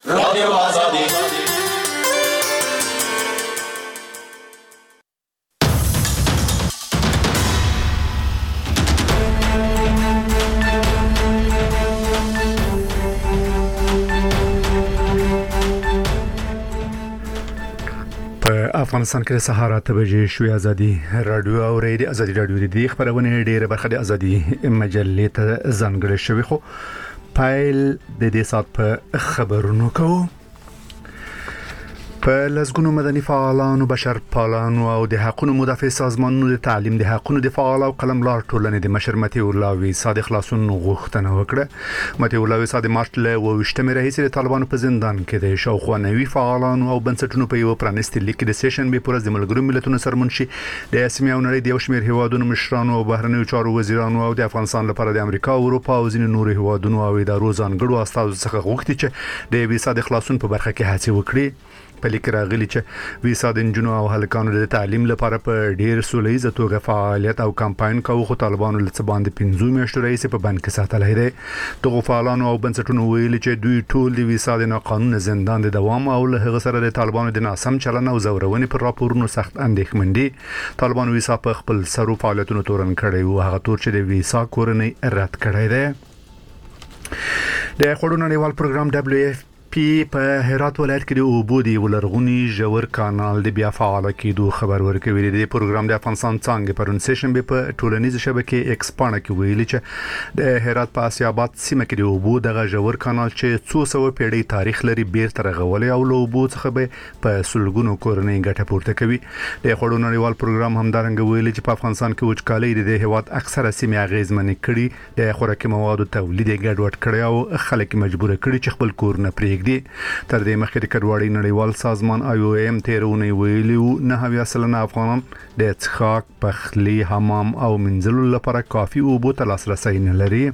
رادیو آزادی. افغانستان کې د سهار 8 بجې شوې ازادي رادیو او ریډیو ازادي رادیو د خبرونه ډیره برخه د ازادي مجلې ته ځانګړې شوې خو پایل د دې سات په خبرونو کوو په لزګونو مدني فعالانو بشر پالانو او د حقوقو مدافع سازمانونو د تعلیم د حقوقو د فعال او قلمدار ټولنې د مشر متي الله صادق خلاصون غوښتنه وکړه. متي الله صادق مارچ له 28 رئیس د طالبانو په زندان کې د شاوخوا نوي فعالانو او بنسټونو په یو پرانستي لیک د سیشن به پرز د ملګرو ملتونو سرمنشي د اسمي او نړۍ د یو شمېر هیوادونو مشرانو او بهرنیو چارو وزیرانو او د افغانستان لپاره د امریکا او اروپا او ځینو نورو هیوادونو او ادارو ځانګړو استازو څخه غوښتي چې د ویسا د خلاصون په برخه کې هڅه وکړي. په لیک راغلي چې ویسا د جنونو او هلکانو د تعلیم لپاره په ډیر سولېزه توګه فعالیت او کمپاین کوي خو طالبانو له باندې 15 میاشتو رئیس په بند کې ساتلای دی. دغه فعالانو او بنسټونو ویلي چې دوی ټول د ویسا د قانون زندان د دوام او له هغه سره د طالبانو د ناسم چلن او زورونې پر راپورونو سخت اندېښمن دي. طالبانو ویسا په خپل سرو فعالیتونو تورن کړی او هغه تور چې د ویسا کورنۍ رد کړی دی. د خړو نړیوال پروګرام WFP په هرات ولایت کې د اوبو دی ولرغونی ژور کانال د بیا فعال کېدو خبر ورکوي. د پروګرام د افغانستان څنګه پرونسیشن به په ټولنیز شبکې ایکس پاڼه کې ویلي چې د هرات په اسیاباد سیمه کې د اوبو دغه ژور کانال چې 200 پیړۍ تاریخ لري بیرته رغولې او له اوبو څخه به په سلګونو کورنۍ ګټه پورته کوي. د خړو نړیوال پروګرام همدارنګه ویلي چې په افغانستان کې وچکالي د هیواد اکثره سیمې اغیزمن کړي د خوراکي موادو تولید ګډوډ کړي او خلک مجبور کړي چې خپل کورونه پرېږدي. تر دې مخکې د کډوالۍ نړیوال سازمان IOM تیرونه ویلو 9% افغانان د څښاک، پخلی، حمام او منځلو لپاره کافي اوبو ته لاسرسي نه لري.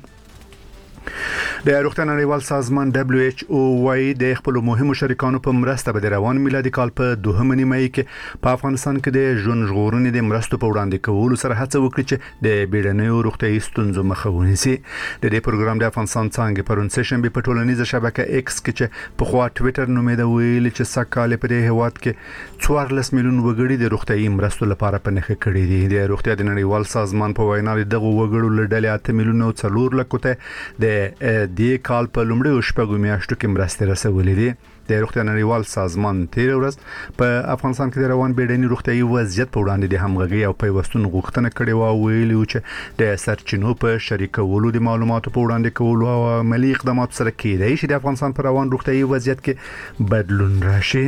د روغتیا نړیوال سازمان WHO وايي د خپل مهمو شریکانو په مرسته به د روان میلادي کال په 2 نیمه کې په افغانستان کې د ژوند ژغورنې د مرستو په وړاندې کولو سره هڅه وکړي چې د بیړنیو روغتیايي ستونزو مخه ونیسي. د دې پروګرام د افغانستان څنګه پرونسیشن به په ټولنیزه شبکه ایکس کې چې په خوا ټوئیټر نومېده ویل چې سکهال په دې هواد کې 14 میلیون وګړي د روغتیايي مرستو لپاره په نخښه کړي دي. د روغتیا د نړیوال سازمان په وینا دغه وګړو له ډلې 8 میلیون او 4 لک ته د کال په لومړیو شپږو میاشتو کې مرستې رسولې دي. د روغتیا نړیوال سازمان تیر ورځ په افغانستان کې د روان بیړني روغتیايي وضعیت په وړاندې د همغږي او پیوستون غوښتنه کړې و ویلي چې د سرچینو په شریکولو د معلوماتو په وړاندې کولو او عملی اقدامات سره کېدای شي د افغانستان پر روان روغتیايي وضعیت کې بدلون راشي.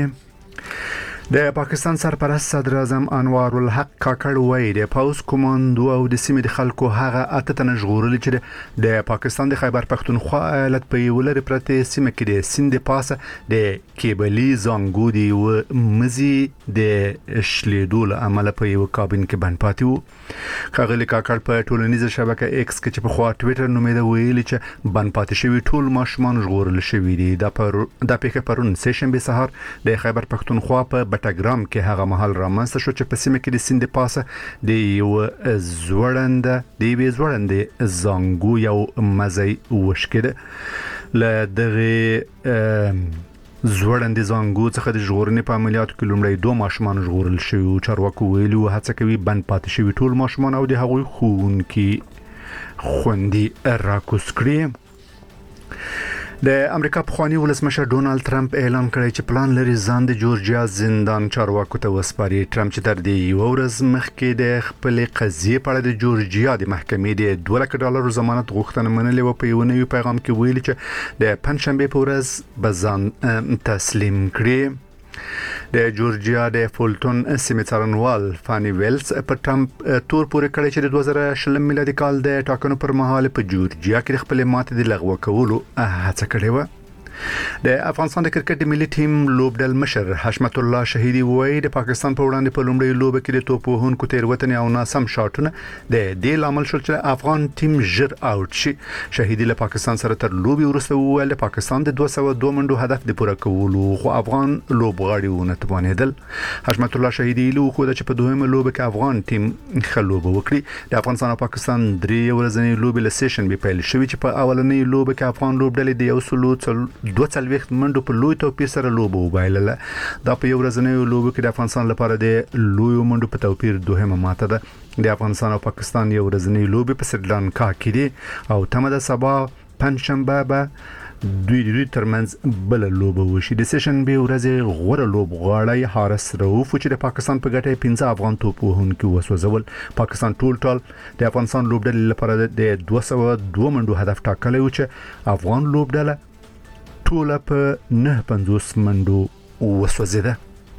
د پاکستان سرپرست صدر اعظم انوار الحق کاکړ وایي د پاوس کمانډو او د سیمې د خلکو هغه اته تنه ژغورل چې د پاکستان د خیبر پختونخوا ایالت په یو لري پرته سیمه کې د سیند پاسه د کیبلي زنګو دی او مزي د شلیدو له عمله په یو کابین کې بند پاتې وو. خغلی کاکړ په ټولنیزه شبکه ایکس کې چې په خوا ټوئیټر نومېده ویلي چې بند پاتې شوی ټول ماشومان ژغورل شوی دي. د پیښه پرون سیشن به سهار د خیبر پختونخوا په بټګرام کې هغه محل رامنځته شو چې په سیمه کې د سیند پاسه د یو زوړند زنګو یو مزي وشکده ل دغه زوړند زنګو څخه د ژغورنې په عملیاتو کې لومړی 2 ماشومان ژغورل شوي. چارواکو ویلي هڅه کوي بند پاتې شوي ټول ماشومان او د هغوی ښوونکي خوندي راکوز کړي. د امریکا پخوانی ولسمشر ډونالد ټرمپ اعلان کړی چې پلان لري ځان د جورجیا زندان چارواکو ته وسپاري. ټرمپ چې تر دې یو ورځ مخکې د خپل قضیې په اړه د جورجیا د محکمې د $2 ضمانت غوښتنه منلې و. په یو نوي پیغام کې ویلي چې د پنځشنبه په ورځ به ځان تسلیم کړي. د جورجیا د فولټون سیمې څارنوال فانی ویلز په ټرمپ تور پورې کړی چې د 2020 میلادي کال د ټاکنو پر مهال په جورجیا کې خپل ماتې د لغوه کولو هڅه کړې و. د افغانستان د کرکټ ملي ټیم لوبډل مشر حشمت الله شهیدی وایي د پاکستان په وړاندې په لومړي لوب کې د توپ وهونکو تیروتنې او ناسم شاټونه د دې لامل شول چې افغان ټیم ژر آوټ شي. شهیدی له پاکستان سره تر لوبي وروسته وویل پاکستان د 202 منډو هدف د پوره کولو خو افغان لوبغاړي ونه توانېدل. حشمت الله شهیدی له خو د په دویمه لوب کې افغان ټیم خلوب وکړي. د افغانستان او پاکستان درې ورځنی لوبي له سیشن به پیل شوې چې په اولنۍ لوب کې افغان لوبډلې د 1 42 منډو په لوی توپیر سره لوبه وبایلله. دا په یو ورځنیو لوبو کې د افغانستان لپاره د لوی منډو په توپیر دوهمه ماته ده. د افغانستان او پاکستان یو ورځنی لوبه په سریلانکا کې دي او تمه ده سبا پنځشنبه به دوی ترمنځ بل لوبه وشي. د سیشن به ورځ غوړه لوب غاړی حارس رؤوف چې د پاکستان په ګټه 15 افغان توپ وهونکي وسوځول. پاکستان ټول د افغانستان لوبډلې لپاره د 202 منډو هدف ټاکلی و چې افغان لوبډله ټول په 950 منډو وسوځیده.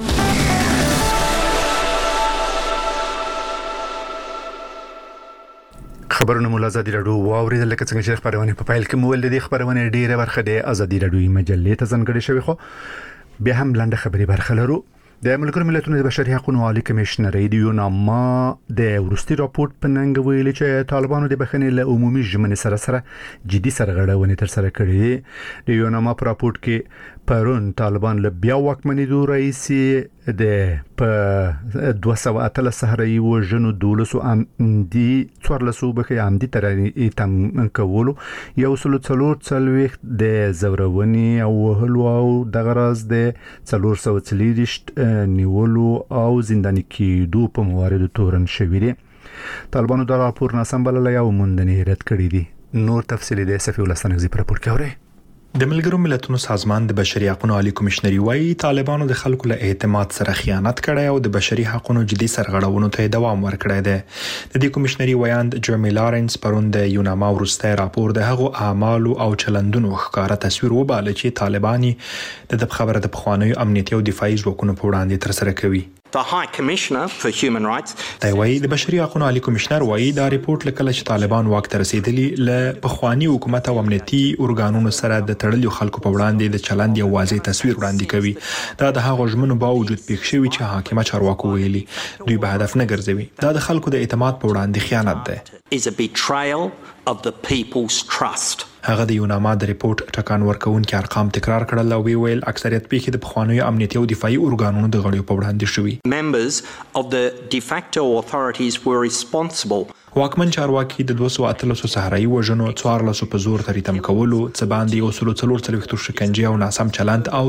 خبرونه مو ازادي رادیو واوریدل لکه څنګه چې خبرونه په فایل کې مول دي. خبرونه ډیره برخه د ازادي رادیو مجلې ته ځانګړې شوی، خو به هم لاندې خبري برخه لرو. د ملګرو ملتونو د بشري حقوقو عالی کمشنر یوناما د ورستي راپورټ په ننګ ویلي چې طالبانو د بخښنې له عمومي ژمنې سره جدي سرغړونې تر سره کړې. د یوناما په راپورټ کې پرون طالبان له بیا واکمنېدو رئیس د په 218 صحرایي وژنو 12 امدي 14 بخي امدي تر تم کولو یو سلو څلور څلويخ د زورونی او وهلو او دغه راز د 440 نیولو او زنداني کېدو په مواردو تورن شوی دي. طالبانو دا راپور ناسم بللی او موندنې رد کړی دي. نور تفصیل د صفي ولستانګزي پر راپور کې اوري. د ملګرو ملتونو سازمان د بشري حقوقو عالی کمشنر وايي طالبانو د خلکو له اعتماد سره خیانت کړی او د بشري حقوقو جدي سرغړونو ته دوام ورکړی دی. د دې کمشنري ویاند جرمی لارنس پرون د یوناما ورسته راپور د هغو اعمالو او چلندونو ښکارا تصویر وباله چې طالباني د خبره د پخوانیو امنیتي او دفاعي ځواکونو په وړاندې تر سره کوي. The High Commissioner for Human Rights د بشري حقوقو عالی کمشنر وايي دا ریپورت لکه چې طالبان واک ته رسیدلی له پخوانی حکومت او امنیتي ارګانونو سره د تړلو خلکو په وړاندې د چلند یو واضح تصویر وړاندې کوي. دا د هغو ژمنو باوجود پیښ شوی چې حاکمه چارواکو ویلي دوی به هدف نه ګرځوي. دا د خلکو د اعتماد په وړاندې خیانت ده. is a betrayal of the people's trust. هغه د یوناما د ریپورت ټکان ورکوونکي ارقام تکرار کړل او ویل اکثریت پیښې د پخوانیو امنیتي او دفاعي ارګانونو د غړیو په وړاندې شوي. Members of the de facto authorities were responsible. واکمن چارواکي د 218 صحرایي وژنو 14 په زور تریتم کولو څه باندې یو سلو څلور څلويختو شکنجه او ناسم چلند او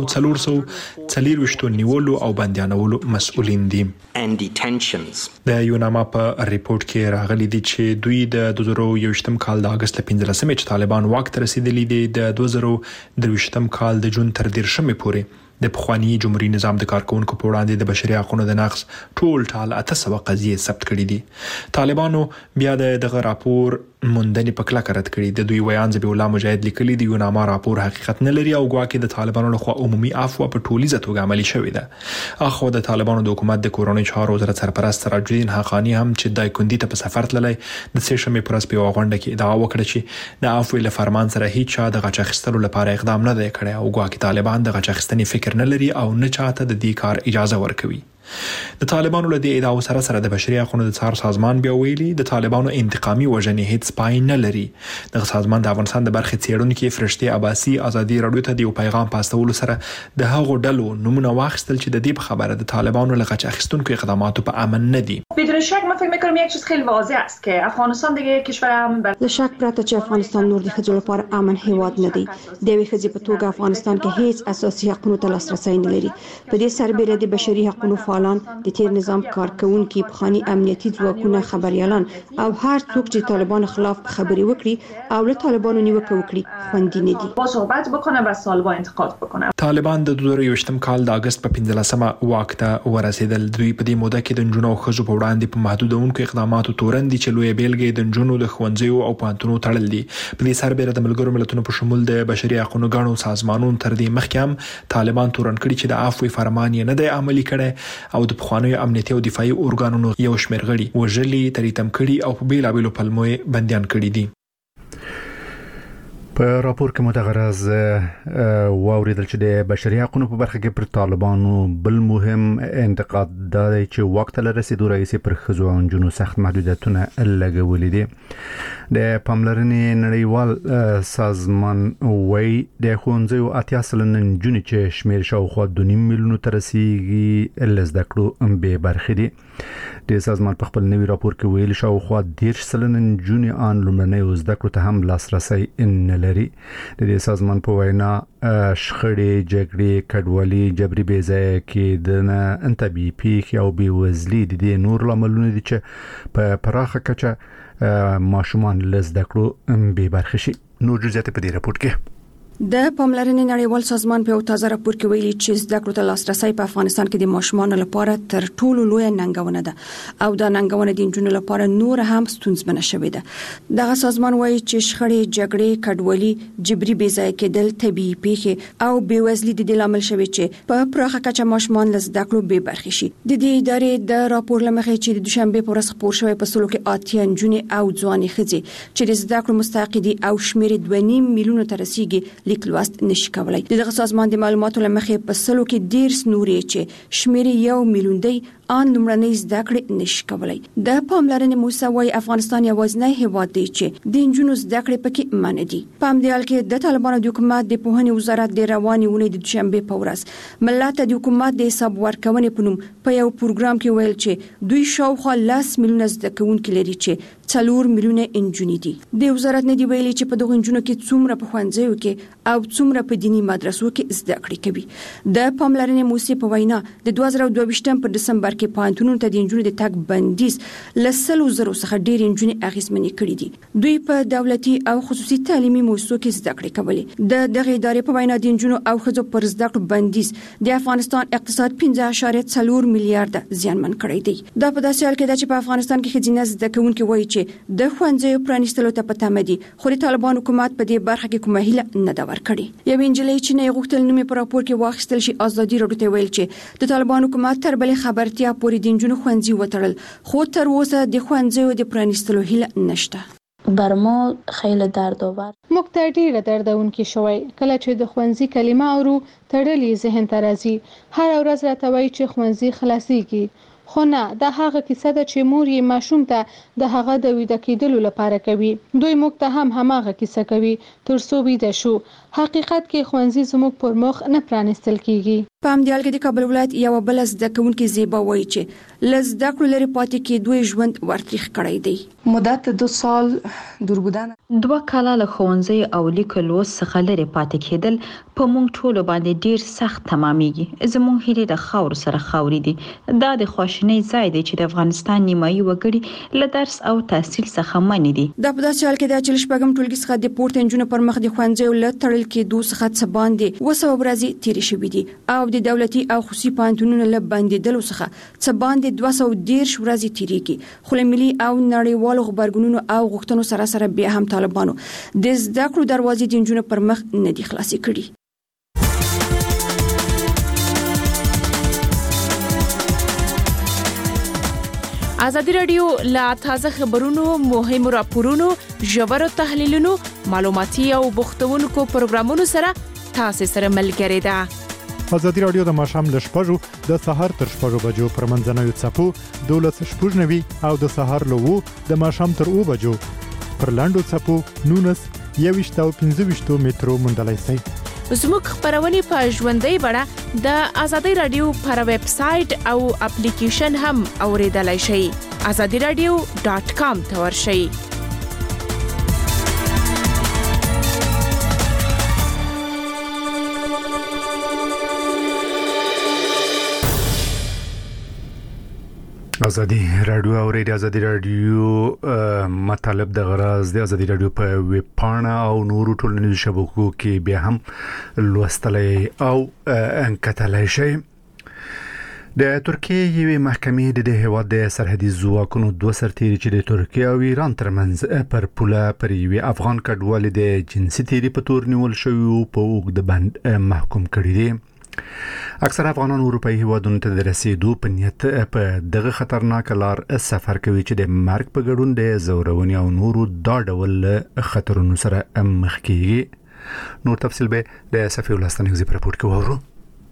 440 نیولو او بندیانولو مسؤلین دي. And detentions. د یوناما په ریپورت کې راغلي دي چې دوی د 2021م کال د اگست 15 چې طالبان واک ته رسیدلی دي د 2023م کال د جون تر 10 پورې د پخوانی جمهوریت نظام د کارکونکو په وړاندې د بشري حقوقو د نقض ټول 800 قضیې ثبت کړي دي. طالبانو بیا دغه راپور موندنې په کلکه رد کړي. د دوی ویان ذبیح الله مجاهد لیکلي د یوناما راپور حقیقت نه لري او ګواکې د طالبانو لخوا عمومي عفو په ټولیزه توګه عملي شوې ده. اخو د طالبانو د حکومت د کورونی چارو وزارت سرپرست سراج الدین حقانی هم چې دای کندی ته په سفر تللی د سېشمې پرس په غونډه کې ادعا وکړه چې د عفو له فرمان سره هیڅ چا د غچ اخیستلو لپاره اقدام نه دی کړی او ګواکې طالبان د غچ اخیستنې فکر نه لري او نه چاته د دې کار اجازه ورکوي. د طالبانو له دې ادعاو سره د بشري حقوقو د څار سازمان بیا ویلي د طالبانو انتقامي وژنې هیڅ پای نه لري. د سازمان د افغانستان د برخې څېړونکو فرشتي عباسي ازادي رادیو ته د پیغام پاستولو سره د هغو ډلو نمونه واخیستل چې د دې خبره د طالبانو له غچ اخیستونکو اقداماتو په امن نه دي. بدون شک من فکر می‌کنم یک چیز خیلی واضح است که افغانستان دیگه کشور امن له شک پرته چې افغانستان نور د ښځو لپاره امن هیواد نه دی. د یوې ښځې په توګه افغانستان کې هیڅ اساسي حقوقو ته لاسرسی نه لري. په دې سربېره د بشري حقوقو فعالان د تیر نظام کارکونکي پخوانی امنیتي ځواکونه خبريالان او هر څوک چې طالبانو خلاف خبري وکړي او له طالبانو نیوکه وکړي خوندي نه دي. با صحبت بکنه و طالبان انتقاد بکنه. طالبان د 2021م کال د اگست په 15مه واک ته ورسېدل. دوی په دې موده کې د نجونو او ښځو په وړاندې په محدودونکو اقداماتو تورن دي چې لوی بیلګې د نجونو د ښوونځیو او پوهنتونونو تړل دي. په دې سربېره د ملګرو ملتونو په شمول د بشري حقوقو غاڼو سازمانونو تر دې مخکې هم طالبان تورن کړي چې د عفو فرمان یې نه دی عملي کړی او د پخوانیو امنیتي او دفاعي ارګانونو یو شمېر غړي وژلي تریتم کړي او په بیلابېلو پلمو بندیان کړي دي. په راپور کې متغرض واوریدل چې د بشري حقوقو په برخه کې پر طالبانو بل مهم انتقاد دی چې وخت له رسیدو رئیس پر ښځو او نجونو سخت محدودیتونه لګولې دي. د پاملرنې نړیوال سازمان وایي د ښوونځیو 80 سلنه نجونې چې شمیر شاوخوا 2.5 میلیونو ته رسیږي له زده کړو بې برخې دي. د سازمان په خپل نوي راپور کې ویلي شاوخوا 10 سلنه نجونې ان لومړنۍ زده کړو ته هم لاسرسی نه لري. د دې سازمان په وینا شخړې جګړې کډوالي جبري بېځایه کېدنه انتباهي پیښې او بېوزلي د دې نور لاملونه دي چې په پراخه کچه ماشومان له زده کړو بې برخې شي. نور جزئیات په دې راپور کې د پاملرنې نړیوال سازمان په یو تازه راپور کې ویلي چې زده کړو ته لاسرسي په افغانستان کې د ماشومانو لپاره تر ټولو لوی ننګونه ده او دا ننګونه د نجونو لپاره نور هم ستونزمنه شوې ده. دغه سازمان وایي چې شخړې جګړې کډوالي جبري بېځایه کېدل طبيعي پیښې او بېوزلي د دې لامل شوي چې په پراخه کچه ماشومان له زده کړو بې برخې شي. د دې ادارې د راپور لمخې چې د دوشنبه په ورځ خپور شوی په سلو کې 8 نجونې او ځوانې ښځې چې د زده کړو مستحق دي او شمېر 2.5 میلیونه ته رسیدي لیک لوست نشي کولای. دغه سازمان د معلوماتو لمخې په سلو کې ډیر نورې چې شمېر 1 میلیون دی ان لمړنۍ زده کړې نشي کولای. د پاملرنې موسوي افغانستان یوازینی هیواد دی چې د انجونو زده کړې پکې منع دي. په همدې حال کې د طالبانو د حکومت د پوهنې وزارت د رواني ونې د دوشنبه په ورځ ملت د حکومت د حساب ورکونې په نوم په یو پروګرام کې ویل چې دوی شاوخوا 10 میلیونه زده کوونکي لري چې 4 میلیونه انجونې دي. د وزارت نه دی ویلي چې په دغه انجونو کې څومره په ښوونځیو کې او څومره په دینی مدرسو کې زده کړې کوي. د پاملرنې موسسې په وینا د 2022 په دسمبر کې پانتونونو ته د انجونو د تګ بندیز لسلو زرو څخه ډېر انجونې اغیزمنې کړې دي. دوی په دولتي او خصوصي تعلیمي موسسو کې زده کړې کولې. د دغه ادارې په وینا د انجونو او ښځو پر زده کړو بندیز د افغانستان اقتصاد 15.4 میلیارډ زیانمن کړی دی. دا په داسې حال کې ده چې په افغانستان کې ښځینه زده کوونکي وایي چې د ښوونځیو پرانیستلو ته په تمه دي، خو د طالبان حکومت په دې برخه کې کومه هیله نه ده ورکړې. یو انجلۍ چې نه غوښتل نوم په راپور کې واخیستل شي ازادي راډیو ته ویل چې د طالبان حکومت تر بلې خبرتیا پورې د انجونو ښوونځي وتړل، خو تر اوسه د ښوونځیو د پرانیستلو هیله نشته. بر ما خیلی دردآور موږ ته ډیره دردونکې شوی کله چې د ښوونځي کلمه اورو تړلې ذهن ته راځي. هر ورځ راته وایي چې ښوونځي خلاصيږي، خو نه، دا هغه کیسه ده چې مور یې ماشوم ته د هغه د ویده کېدلو لپاره کوي. دوی موږ ته هم هماغه کیسه کوي تر څو ویده شو. حقیقت کې ښوونځي زموږ پر مخ نه پرانیستل کیږي. په همدې حال کې د کابل ولایت یو بل زده کوونکې زیبا وایي چې له زده کړو لري پاتې کېدو ژوند ورتریخ کړی دی. مدت 2 سال دور بودن 2 کاله له ښوونځي او لیکلو څخه لري پاتې کېدل په موږ ټولو باندې ډیر سخت تمامېږي. زموږ هیلې د خاور سره خاوري دي. دا د خواشینۍ ځای دی چې د افغانستان نیمایي وګړي له درس او تحصیل څخه منې دي. دا په داسې حال کې ده چې شپږم ټولګي څخه د پورته انجونو پر مخ د ښوونځیو له تړل کېدو څخه څه باندې 200 ورځې تیرې شوې دي او د دولتي او خصوصي پوهنتونونو له بندیدلو څخه څه باندې 210 ورځې تیریږي. خو له ملي او نړیوالو خبرګونونو او غوښتنو سره سره بیا هم طالبانو د زده کړو دروازې د انجونو پر مخ نه دي خلاصې کړي. ازادي رادیو لا تازه خبرونو، مهمو راپورونو، ژورو تحلیلونو، معلوماتي او بوختونکو پروګرامونو سره تاسو سره ملګری ده. ازادي رادیو د ماښام ل 6:00 د سهار تر 6:00 بجو پر منځنوي څپو 12:90 او د سهار له 2 د ماښام تر 2 بجو پر لاندو څپو 19 او 15 مترو مندلای شي. زموږ خبرونه په ژوندۍ بڼه د ازادي رادیو پر ویب سټ او اپلیکیشن هم اوریدلای شئ. azadiradio.com ته ورشئ. ازادي رادیو او ریډیو ازادي رادیو مطلب د غراز د ازادي رادیو په ویب پاڼه او نورو ټولنیزو شبکو کې بیا هم لوستلای او انکتلای شي. د ترکیه یوې محکمې د هیواد د سرحدي ځواکونو 2 سرتیري چې د ترکیه او ایران ترمنځ پر پوله پر یوې افغان کډوالې د جنسي تیری په تور نیول شوی په اوږد بند محکوم کړي دي. اکثر افغانان اروپایي هیوادونو ته د رسیدو په نیت په دغه خطرناک لار سفر کوي چې د مرګ په ګډون د زورونې او نورو دا ډول خطرونو سره مخ کیږي. نور تفصیل به د صفي ولستانیزي په راپور کې وورو.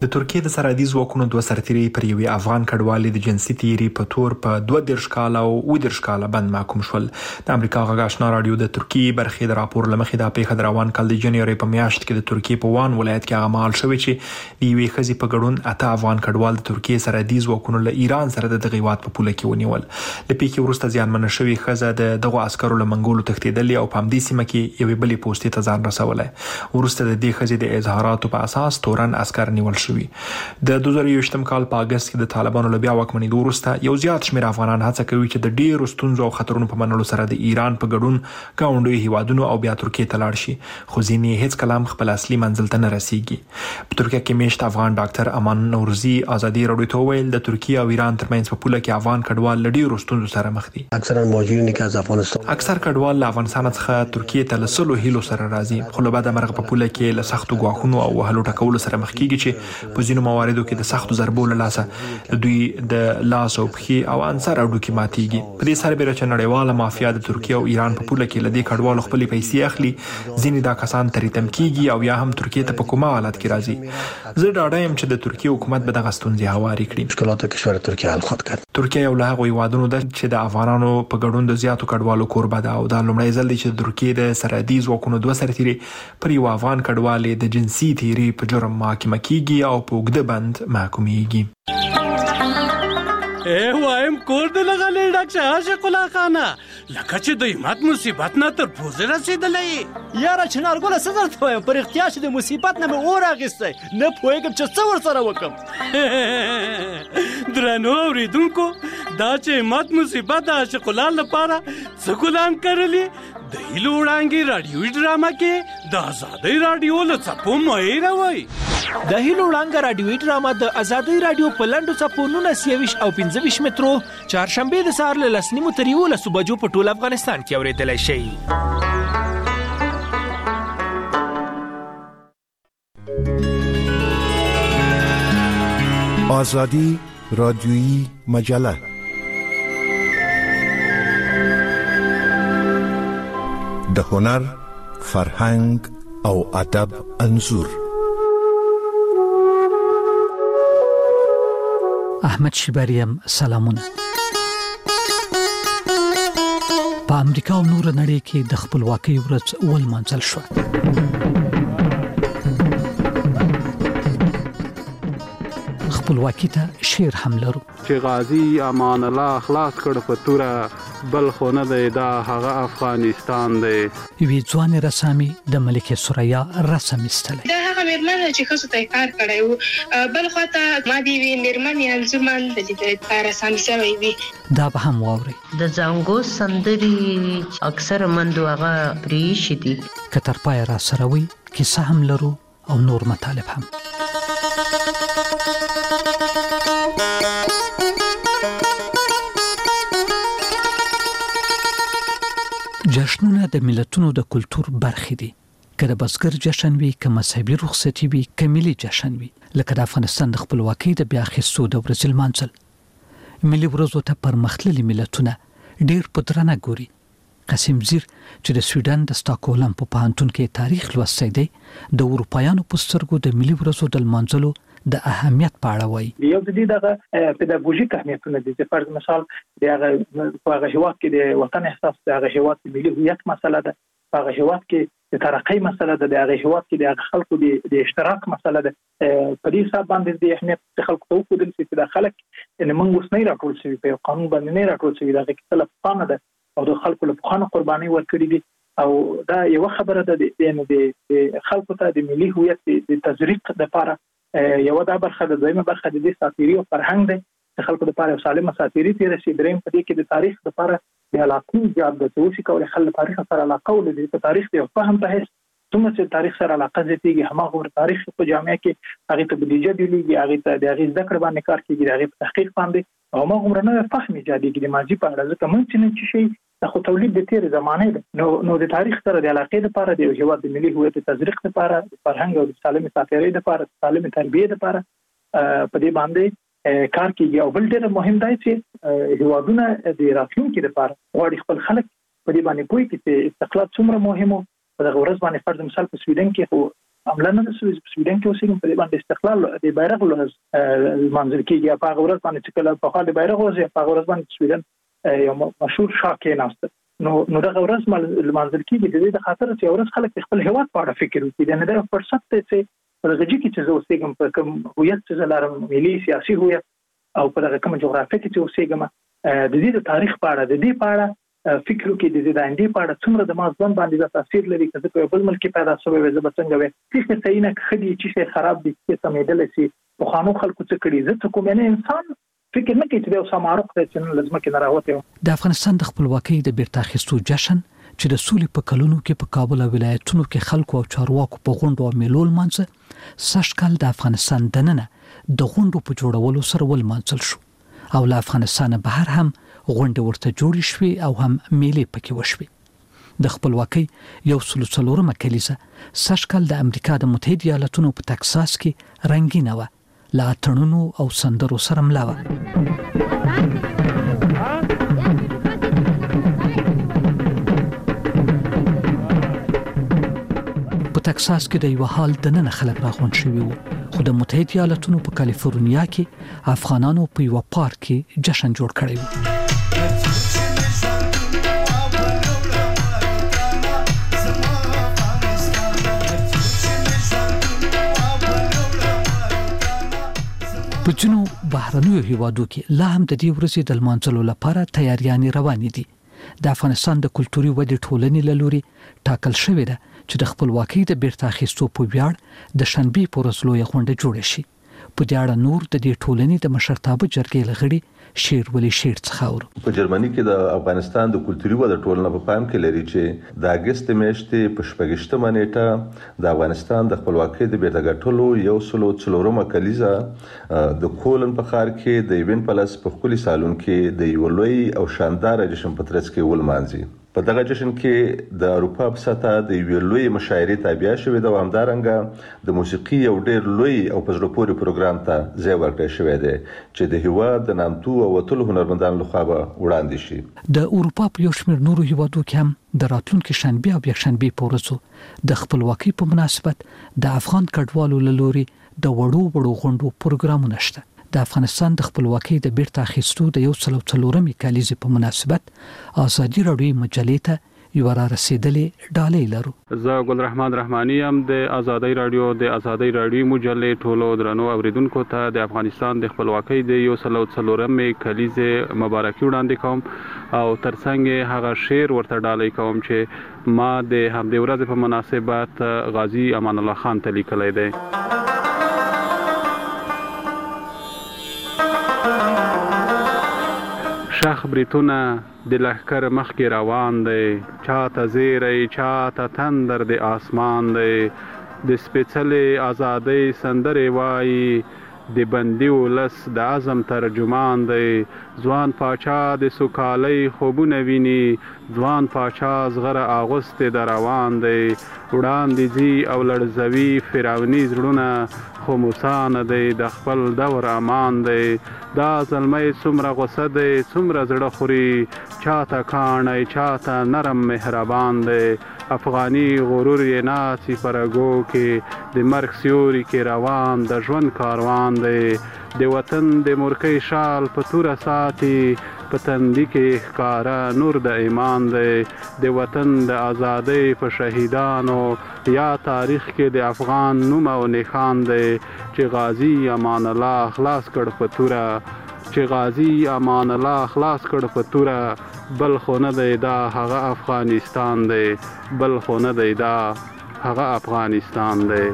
د ترکیه د سرحدي ځواکونو 2 سرتیري پر یوې افغان کډوالې د جنسي تیری په تور په 22 کال او 19 کال بند محکوم شول. د امریکا غږ آشنا رادیو د ترکیه برخې د راپور لمخې د پیښه روان کال د جنوري په میاشت کې د ترکیه په وان ولایت کې هغه مهال شوې چې د یوې ښځې په ګډون 8 افغان کډوال د ترکیه سرحدي ځواکونو له ایران سره د هیواد په پوله کې ونیول. د پیښې وروسته زیانمنه شوې ښځه دغه عسکرو له منګولو تښتېدلې او په همدې سیمه کې یوې بلې پوستې ته ځان رسولی. وروسته د دې ښځې د اظهاراتو په اساس تورن عسکر نیول شوي. د 2020 کال په اگست کې د طالبانو له بیا واکمنېدو وروسته یو زیات شمېر افغانان هڅه کوي چې د ډېرو ستونزو او خطرونو په منلو سره د ایران په ګډون ګاونډیو هیوادونو او بیا ترکیه ته لاړ شي، خو ځینې هیڅ کله هم خپل اصلي منزل ته نه رسیږي. په ترکیه کې میشت افغان ډاکټر امان نورزي ازادي راډیو ته وویل د ترکیه او ایران ترمنځ په پوله کې افغان کډوال له ډېرو ستونزو سره مخ دي. اکثر کډوال له افغانستان څخه ترکیه ته له سلو هیلو سره راځي، خو له بده مرغه په پوله کې له سختو ګواښونو او وهلو ټکولو سره مخ کیږي چې په ځینو مواردو کې د سختو ضربو له لاسه دوی د لاس او پښې او عنصر اډوکې ماتیږي. په دې سربېره چې نړیواله مافیا د ترکیه او ایران په پوله کې له دې کډوالو خپلې پیسې اخلي، ځینې دا کسان تریتم کیږي او یا هم ترکیه ته په کومه حالت کې راځي. زه ډاډه یم چې د ترکیه حکومت به دغه ستونزې هوارې کړي. مشکلات کشور ترکیه حل خواهد کرد. ترکیه یو له هغو هیوادونو ده چې د افغانانو په ګډون د زیاتو کډوالو کوربه ده او دا لومړی ځل دی چې د ترکیه د سرحدي ځواکونو 2 سرتیري پر یو افغان کډوالې د جنسي تیری په جرم محاکمه کیږي او په اوږده بند محکومیږي. وایم کور دې لغلې ډاکټر عاشق الله خانه لکه چې د همت مصیبت نه تر پوزې رسېدلی. یاره چنارګله څه درته وایم، پر اختیا چې د مصیبت نه مې اور اخیستی، نه پوهېږم چې څه ورسره وکړم. درنو اورېدونکو، دا چې همت مصیبت د عاشق الله لپاره څه ګلان کرلي، د هیلو وړانګې راډیوي ډرامه کې د ازادۍ راډیو له څپو مه هېروئ. د هیلو وړانګه راډیوي ډرامه د ازادۍ راډیو په لنډو څپو 19 او 25 مترو چهارشنبې د سهار له 10:30 تر 11 بجو په ټول افغانستان کې اورېدلی شئ. آزادی رادیویی مجله د هنر، فرهنګ او ادب انځور. احمد شیبریم سلامونه. په امریکا او نور نړۍ کې د خپلواکۍ ورځ ولمانځل شوه. خپلواکۍ ته شعر هم لرو چې غازی امان الله خلاص کړ په توره، بل خو نه دی دا هغه افغانستان دی. یوې ځوانې رسامي د ملکه ثریا رسم ایستلی. دا هغه مېرمن چې ښځو ته کار کړی و، بل خواته ما د یوې مېرمنې انځورمن د لیدلو رسامي شوی وي. دا به هم واورئ. د زانګو سندرې اکثر مندو هغه پرېښي دي. که تر پایه راسره وئ، کیسه هم لرو او نور مطالب هم. جشنونه د ملتونو د کلتور برخې دي. که د بزګر جشن وي، که مذهبي رخصتي وي، که ملي جشن وي، لکه د افغانستان د خپلواکۍ د بیا اخیستو د ورځې لمانځل. ملي ورځو ته پرمختللي ملتونه ډېر په درنه ګوري. قاسم زیر چې د سویډن د سټاکهولم په پوهنتون کې تاریخ لوستی دی، د اروپایانو په سترګو د ملي ورځو د لمانځلو د اهمیت په اړه وایي. یو د دې دغه پیداګوژیک اهمیتونه دي چې فرض مثال د هغه هیواد کې د وطن احساس، د هغه هیواد د ملي هویت مسله ده، په هغه هیواد کې د ترقۍ مسله ده، د هغه هیواد کې د هغه خلکو د اشتراک مسله ده. په دې حساب باندې د اهمیت د خلکو ته وښودل شي چې د خلک ان موږ اوس نه راټول شوي په یو قانون باندې نه راټول شوي، دغه کې څه لپاره ده او د خلکو له پخوانه قرباني ورکړي دي. او دا یو خبره ده د خلکو ته د ملي هویت د تزریق لپاره یو دا برخه د دویمه برخه د دې ساتيري او فرهنګ ده چې خلکو لپاره سالمه ساتيري تیر شي. دریم په دې کې د تاریخ لپاره د علاقې جواب د توشي کول خل تاریخ سره علاقه ولري. په تاریخ دی فهم په هیڅ څومره چې تاریخ سره علاقه زیاتېږي، هماغه تاریخ په جامعه کې هغه ته بودیجه دیږي، هغه ته د هغه ذکر باندې کار کیږي، هغه په تحقیق باندې او هغه نه فهم ایجادېږي د ماضي په اړه. ځکه مونږ چې شي د خو تولید د تیر زمانه ده، نو د تاریخ سره د علاقې لپاره د هیواد د ملي هویت تزریق لپاره، د فرهنګ او د سالمه ساتيري لپاره، سالمه تربیه لپاره په دې باندې کار کوي. او بل ډېر مهم دی چې هیوادونه د راتلونکي لپاره غواړي خپل خلک په دې باندې پوي چې استقلال څومره مهمه. په دغه ورځ باندې فرض مثال په سویډن کې خو عمله نه سوي سویډن کې اوسېږم په دې باندې استقلال د بیرغ ورځ منځل کېږي په هغه ورځ باندې چې کله په خاله بیرغ ورځ په هغه ورځ باندې سویډن یو مشهور شاکې ناست نو دغه ورځ منځل کېږي د دې د خاطر چې ورځ خلک خپل هیواد په اړه فکر وکړي نه دا فرصت ته چې ورغږی کې چې زه اوسېږم په کوم هویت چې لرم ملي سیاسي هویت او په دغه کوم جغرافیه کې چې اوسېږم د دې د تاریخ په اړه د دې په اړه فکر وکړي د دې د آینده په اړه څومره د مازون باندې تاثیر لري چې په بل ملک پیدا شوی وي زه به څنګه وي چې څه نه خدي چې خراب دي چې سمېدل شي په خانو خلکو څخه کړي زه کوم نه انسان فکر نه کوي چې یو سمارق ته چې لازم کې نه راوته د افغانستان د خپلواکۍ د بیرته اخیستو جشن چې د سولې په کلونو کې په کابل او ولایتونو کې خلکو او چارواکو په غونډو او میلو لمانځه سږکال د افغانستان دننه د غونډو په جوړولو سره ولمانځل شو او له افغانستان بهر هم غونډې ورته جوړې شوې او هم میلې پکې وشوې د خپلواکۍ 140مه کلیزه سږکال د امریکا د متحده ایالاتونو په تکساس کې رنگینه وه له اتڼونو او سندرو سره مله وه په تکساس کې د یو حال دننه خلک راغونډ شوي وو خو د متحده ایالاتونو په کالیفورنیا کې افغانانو په یو پارک کې جشن جوړ کړی و په ځینو بهرنیو هیوادو کې لا هم د دې ورځې د لمانځلو لپاره تیاریانې روانې دي د افغانستان د کلتوري ودې ټولنې له لوري ټاکل شوې ده چې د خپلواکۍ د بیرته اخیستو په ویاړ د شنبې په ورځ لویه غونډه جوړه شي په دې اړه نور د دې ټولنې د مشرتابه جرګې لغړي شیر ولی شیر څخه ورو په جرمني کې د افغانستان د کلتوري ودې ټولنه په پام کې لري چې د اگست میاشتې په 28مه نیټه د افغانستان د خپلواکۍ د بیرته ګټلو 140مه کلیزه د کولن په ښار کې د ایوین پلس په خولي سالون کې د یو لوی او شاندار جشن په ترڅ کې ولمانځي په دغه جشن کې د اروپا په سطحه د یو لوی مشاعرې تابع شوې د همدارنګه د موسیقي یو ډېر لوی او په زړه پورې پروګرام ته ځای ورکړی شوی دی چې د هیواد د نامتو او وتلو هنرمندانو لخوا به وړاندې شي د اروپا په یو شمېر نورو هیوادو کې هم د راتلونکي شنبې او یکشنبې په ورځو د خپلواکۍ په مناسبت د افغان کډوالو له لوري د وړو غونډو پروګرامونه شته د افغانستان د خپلواکۍ د بیرته اخیستو د 140مې کلیزې په مناسبت ازادي راډیو مجلې ته یو را رسیدلې ډالۍ لرو زه ګل رحمان رحماني هم د ازادي راډیو مجلې ټولو درنو اوریدونکو ته د افغانستان د خپلواکۍ د 140مې کلیزې مبارکي وړاندې کوم او ترڅنګ هغه شعر ورته ډالۍ کوم چې ما د همدې ورځې په مناسبت غازی امان الله خان ته لیکلی دی شخ بریتونه د لښکر مخکې روان دی چاته زیری چاته تندر د آسمان دی د سپېڅلې ازادۍ سندرې وایي د بندي ولس د عزم ترجمان دی ځوان پاچا د سوکالۍ خوبونه ویني ځوان پاچا زغره اغوستې د روان دی وړاندې ځي او لړزوي فرعوني زړونه خو موسی نه دی د خپل دور امان دی دا زلمی څومره غوسه دی څومره زړه خوري چاته کاڼی چاته نرم مهربان دی افغاني غرور یې ناڅي په رګو کې د مرګ سیوري کې روان د ژوند کاروان دی د وطن د مورکۍ شال په توره ساتي په تندي کې ښکاره نور د ایمان دی د وطن د ازادۍ په شهیدانو یا تاریخ کې د افغان نوم او نښان دی چې غازی امان الله خلاص کړ په توره بل خو نه دی دا هغه افغانستان دی بل خو نه دی دا هغه افغانستان دی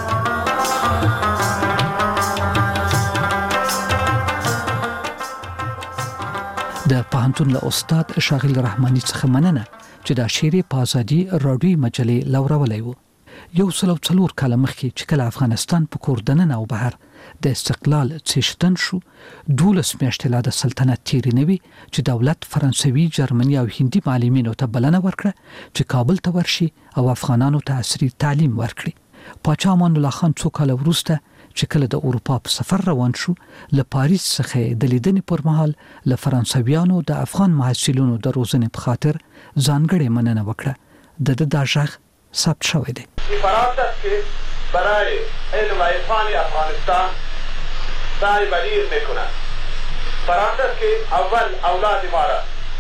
د پوهنتون له استاد شاغل رحماني څخه مننه چې دا شعر په ازادي راډیو مجلې لورولی و 140 کاله مخکې چې کله افغانستان په کور دننه او بهر د استقلال څښتن شو 12 میاشتې لا د سلطنت تیری نوي چې دولت فرانسوي جرمني او هندي معلمینو ته بلنه ورکړه چې کابل ته ورشي او افغانانو ته عصري تعلیم ورکړي پاچا امان الله خان څو کاله وروسته چې کله د اروپا په سفر روان شو له پاریس څخه د لیدنې پر مهال له فرانسویانو د افغان محصلینو د روزنې په خاطر ځانګړې مننه وکړه د دا ژغ ثبت شوی دی. فرانسه که برای علم و عرفان افغانستان سعی بلیر میکنند. فرانسه که اول اولاد ما را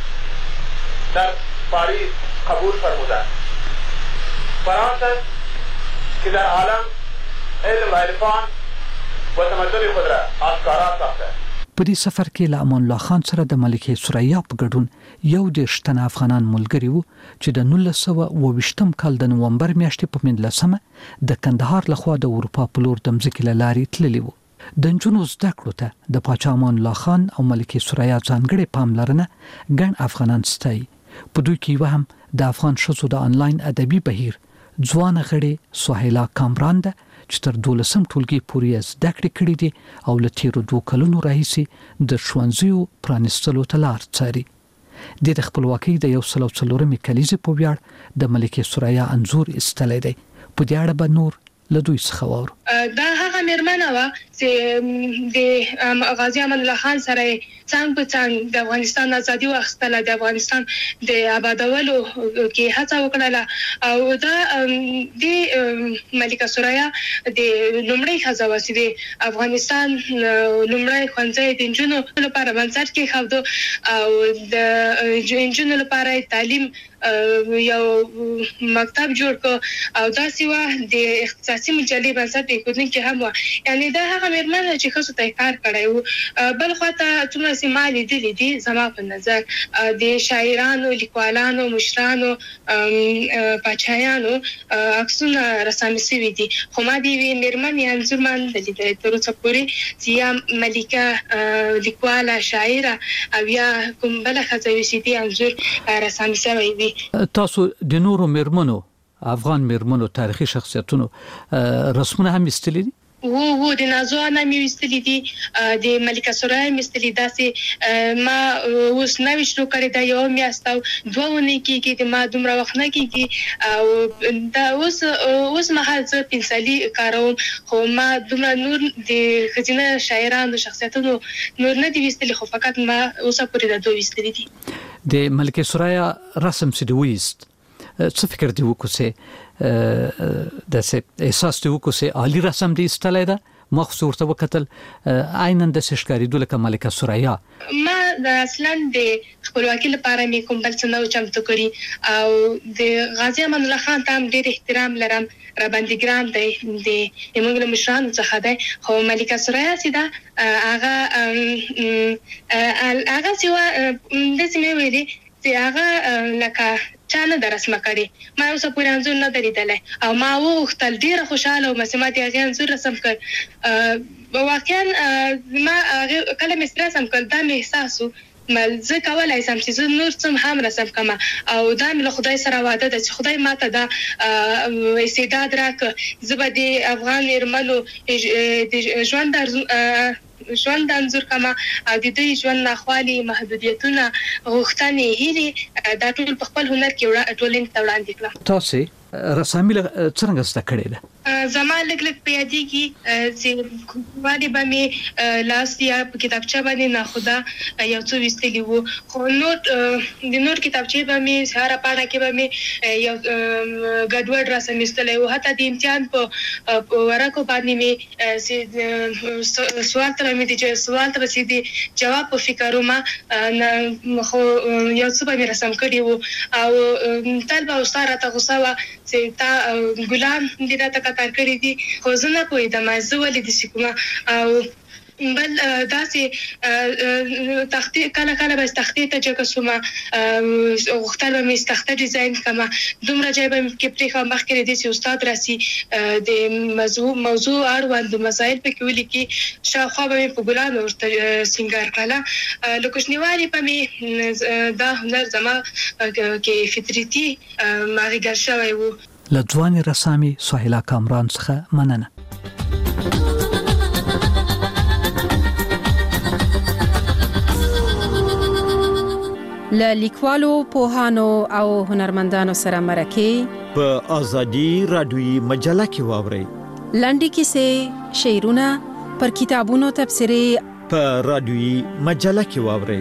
در پاریس قبول فرمودند. فرانسه که در عالم علم و عرفان و تمدن خود را آشکارا ساخته. په دې سفر کې له امان الله خان سره د ملکه ثریا په ګډون 11 تنه افغانان ملګري وو چې د 1922م کال د نومبر میاشتې په 15مه د کندهار لخوا د اروپا په لور د مځکې له لارې تللي وو. د نجونو زده کړو ته د پاچا امان الله خان او ملکه ثریا ځانګړې پاملرنه ګڼ افغانان ستایي. په دوی کې یو هم د افغان ښځو د انلاین ادبي بهیر ځوانه غړې سهیلا کامران ده چې تر 12م ټولګي پورې زده کړې کړې دي او له تیرو 2 کلونو راهیسې د ښوونځیو پرانیستلو ته لار څاري. د خپلواکۍ د 104مې کلیزې په ویاړ د ملکه ثریا انځور ایستلی دی. په دې اړه به نور له دوی څخه واورو. دا هغه مېرمنه وه چې د غازي امان الله خان سره څنګ په څنګ د افغانستان ازادي واخیستله، د افغانستان د آبادولو کې هڅه وکړله. او دا د ملکه ثریا د لومړۍ ښځه وه چې د افغانستان لومړی ښوونځی د نجونو لپاره بنسټ کېښود او د نجونو لپاره تعلیم یو مکتب جوړ کړ او داسې وه د اختصاصي مجلې بنسټ ایښودونکې هم وه. یعنې دا هغه مېرمنه چې ښځو ته یې کار کړی و. بل خواته څومره چې ما لیدلي دي زما په نظر د شاعرانو، لیکوالانو، مشرانو، پاچایانو عکسونه رسامي شوي دي، خو ما د یوې مېرمنې انځور ما نه دی لیدلی تر اوسه پورې چې یا ملکه لیکواله شاعره او یا کوم بله ښځه وي چې دې انځور رسامي شوی وي. تاسو د نورو مېرمنو افغان مېرمنو تاریخي شخصیتونو رسمونه هم ایستلي دي؟ وو د نازو انا مې ایستلي دي، د ملکه ثریا مې ایستلي. داسې ما اوس نوې شروع کړې ده، یوه میاشت او 2 اونۍ کېږي، د ما دومره وخت نه کېږي. او دا اوس مهال زه پنسلي کاروم، خو ما دومره نور د ښځینه شاعرانو شخصیتونو نور نه دي ایستلي، خو فقط ما اوسه پورې دا 2 ایستلي دي. د ملکه ثریا رسم چې دی ویست څه فکر دی وکړو چې د احساس دی وکړو چې عالی رسم دی ایستلی ده؟ ما خو ورته وکتل عیناً داسې ښکارېدو لکه ملکه ثریا. ما د اصلا د خپلواکۍ لپاره مې کوم بل څه نه و چمتو کړي او د غازي امان الله خان ته هم ډېر احترام لرم، راباندې ګران دی، د موږ له مشرانو څخه دی. خو ملکه ثریا چې ده هغه چې وه داسې مې ویلې چې هغه لکه چا نه ده رسمه کړې. ما اوسه پورې انځور نه ده لیدلی او ما وغوښتل، ډېره خوشحاله وم چې ما د هغې انځور رسم کړ. واقعا ما کله مې رسم کړ دا مې احساس و زه کولی شم چې زه نور څه هم رسم کړم او دا مې له خدای سره وعده ده چې خدای ماته دا استعداد راکړه. زه به د افغان مېرمنو د ژوند انځور کما او د دوی ژوند ناخوالي، محدودیتونه، غوښتنې، هیلې دا ټول په خپل هنر کې ټولنې ته وړاندې کړم. تاسې رسامي څرنګه زده کړې ده؟ زما لږ په یادېږي چې والي به مې لاس یا په کتابچه باندې ناخوده یو څه ویستلي وو، خو د نور کتابچې به مې هره پاڼه کې به مې یو ګډوډ رسم ایستلی وو. حتی د امتحان په ورقو باندې مې سوال ته به چې د جواب په فکر وم، خو یو څه به مې رسم کړي وو. او تل به استاد راته غوسه وه چې تا ګلان دې راته کتار کړي دي، خو زه نه پوهېدم زه ولې داسې کومه. او بل داسې تختې کله به تختې ته جګه شومه، غوښتل به مې تخته ډیزاین کړمه، دومره ځای به مې کې پرېښوم مخکې له دې چې استاد راسي د موضوع اړوند مسایل پکې ولیکي، شاوخوا به مې په ګلانو ورته سینګار کړله. له کوچنیوالي به مې دا هنر زما کې فطرتي ماغېږر شوی و. له ځوانې رسامي سهیلا کامران څخه مننه. له لیکوالو، پوهانو او هنرمندانو سره مرکې په ازادي رادیویي مجله کې واورئ. لنډې کیسې، شعرونه، پر کتابونو تبصرې په رادیویي مجله کې واورئ.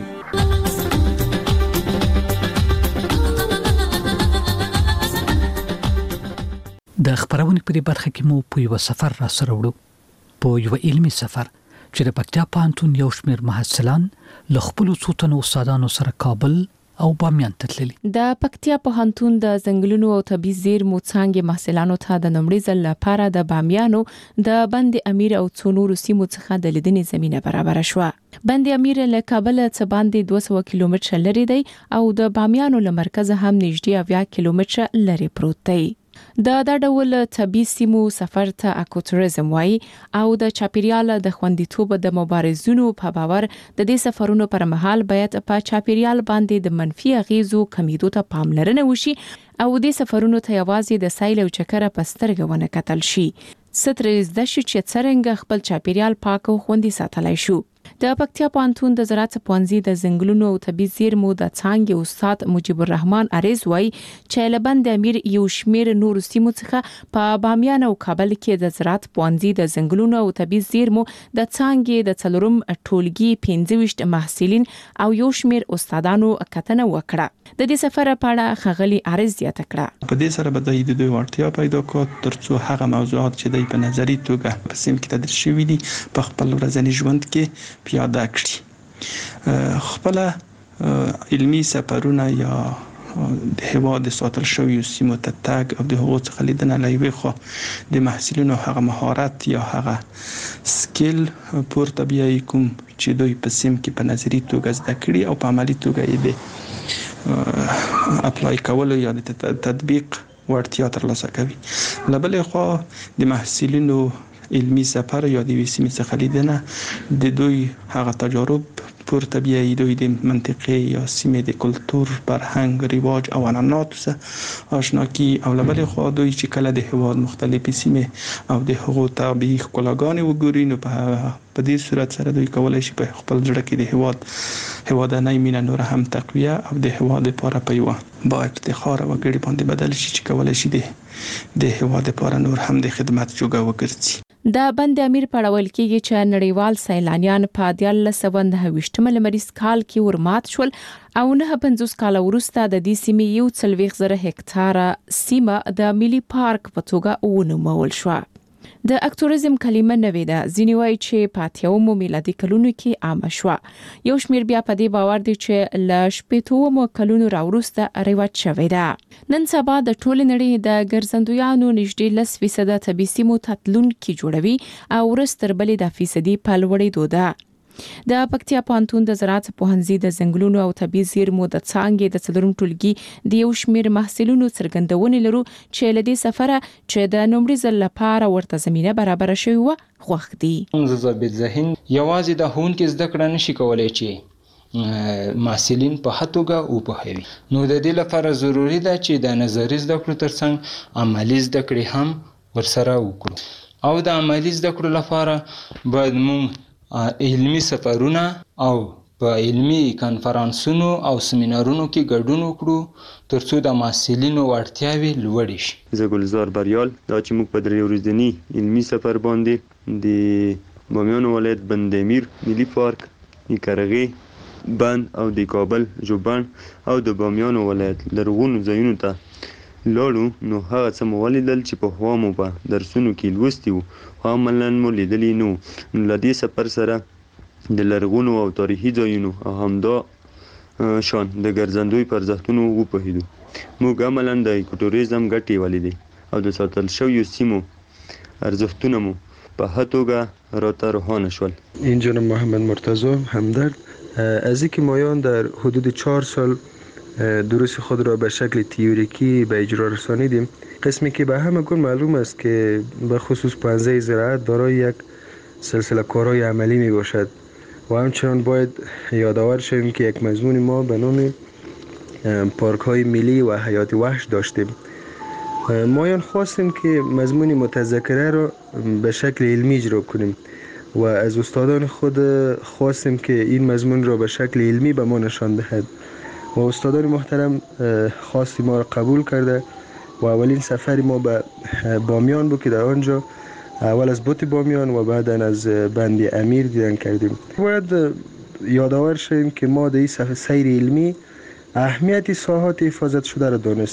د خبرونې په برخه کې مو په یو سفر را سره وړو په یو علمي سفر چې د پکتیا پوهنتون یو شمېر محصلان له خپلو څو تنو استادانو سره کابل او بامیان ته تللي. د پکتیا پوهنتون د ځنګلونو او طبي زیرمو څانګې محصلانو ته د لومړي ځل لپاره د بامیانو د بند امیر او څو نورو سیمو څخه د لیدنې زمينه برابر شوه. بند امیر له کابل څخه باندې 200 کیلومتره لري دی او د بامیانو له مرکز هم نږدې 70 کیلومتره لري پروت دی. د ډول طبي سیمو سفر ته اکوتوریزم وایي او د چاپیریال د خوندیتوب د مبارزونو په باور د دې سفرونو پر مهال باید په چاپیریال باندې د منفي اغیزو کمیدو ته پاملرنه وشي او د سفرونو ته یوازې د سایل او چکر په سترګه ونه کتل شي. ستر زده شي چې څرنګه خپل چاپیریال پاک او خوندي ساتلای شو. د پکتیا پوهنتون د زراعت پوهنځي د ځنګلونو او طبي زیرمو د څانګې استاد مجيب الرحمن عریض وایي چې له بند امیر یو شمېر نور سیمو څخه په بامیان او کابل کې د زراعت پوهنځي د ځنګلونو او طبي زیرمو د څانګې د څلورم ټولګي 25 محصلین او یو شمېر استادانو کتنه وکړه. د دې سفر په اړه خغلی عریض زیاته کړه. په دې سره به د دوی ورتیا پیدا کړ ترڅو هغه موضوعات چې دوی په نظری توګه په سیم کې تدریس شوي دي په خپل ورځني ژوند کې پیاده کړي. خپل علمی سفرونه یا د هواد ساتل شوی سیمو ته تګ او د هغو څخه لیدنه لایوي خو د محصلینو هغه مهارت یا هغه سکیل پورته بیاي کوم چې دوی په سیم کې په نظری توګه زده کړي او په عملی توګه یې اپلای کول یا د تطبیق ورتیا ترلاسه کوي. لبلې خو د محصلینو علمی سفر یا د وسیمې څخه لیدنه د دوی هغه تجارب پورته بیاي دوی د منطقې یا سیمې د کلتور، فرهنګ، رواج او عنعناتو سره آشنا کی او لبلې خو دوی چې کله د هواد مختلفې سیمې او د هغو طبيعي ښکلاګانې وګوري نو په دې صورت سره دوی کولای شي په خپل ځړ کې د هوادنۍ مینه نور هم تقویه او د هواد لپاره په یو با افتخار وګړي باندې بدل شي چې کولای شي د هواد لپاره نور هم د خدمت جوګه وګرځي. د بند امیر په اړه ویل کېږي چې نړیوال سیلانیان په 1929 لمریز کال کې ورمات شول او 950 کال وروسته د دې سیمې 140,000 هکتاره سیمه د ملي پارک په توګه ونومول شو. د اکتوریزم کلمه نوې ده. ځینې وایي چې په 80 میلادي کلونو کې عامه شوه. یو شمېر بیا په دې باور دي چې له 80 کلونو راوروسته رواج شوی ده. نن سبا د ټول نړۍ د ګرځندویانو نږدې 10% طبي سیمو تتلونکي جوړوي او ورستر بلې د فیصدي په لوړېدو ده. د پکتیا پوهنتون د زراعت پوهنځي د ځنګلونو او طبي زیرمو د څانګې د څلورم ټولګي د یو شمېر محصلینو څرګندونې لرو چې له دې سفره چې د لومړي ځل لپاره ورته زمينه برابر شوی و خوښ دي. ضابط ذهن یوازې د ښوونکي زده کړه نشي کولای چې محصلین په هټوګه او په هوي. نو د دې لپاره ضروری ده چې د نظري زده کړو ترڅنګ عملی زده کړې هم ورسره وکړو او د عملی زده کړو لپاره باید موږ علمی سفرونه او په علمی کانفرنسونو او سیمینارونو کې ګډون وکړو ترڅو د محصلینو وړتیاوې لوړې شي. زه ګلزار بریال دا چې موږ په درې ورځني علمی سفر باندې د بامیان ولایت بند امیر ملي پارک، نیکرغي بند او د کابل جوبن او د بامیان ولایت لرغونو ځایونو ته لاړو. نو هغه څه مو ولیدل چې په خوا مو په درسونو کې لوستي وو خو عملاً مو لیدلی نو. له دې سفر سره د لرغونو او تاریخي ځایونو او همدا شان د ګرځندوی پر ارزښتونو وپوهیدو. موږ عملاً د ایکوټوریزم ګټې ولیدې او د ساتل شویو سیمو ارزښتونه مو په ښه توګه راته روښانه شول. اینجا محمد مرتضی همدرد از اینکه مایان در حدود 4 سال دروس خود را به شکل تئوریکی به اجرا رسانیدیم. قسمی که به همه گون معلوم است که به خصوص پوهنځی زراعت دارای یک سلسله کارهای عملی می باشد و همچنان باید یادآور شویم که یک مضمون ما به نام پارک های ملی و حیات وحش داشتیم. مایان خواستیم که مضمون متذکره را به شکل علمی اجرا کنیم و از استادان خود خواستیم که این مضمون را به شکل علمی به ما نشان دهد و استادان محترم خواستی ما را قبول کرده و اولین سفر ما به بامیان بود که در آنجا اول از بوت بامیان و بعدا از بند امیر دیدن کردیم. باید یادآور شویم که ما در این سیر علمی اهمیت ساحات حفاظت شده را دانستیم.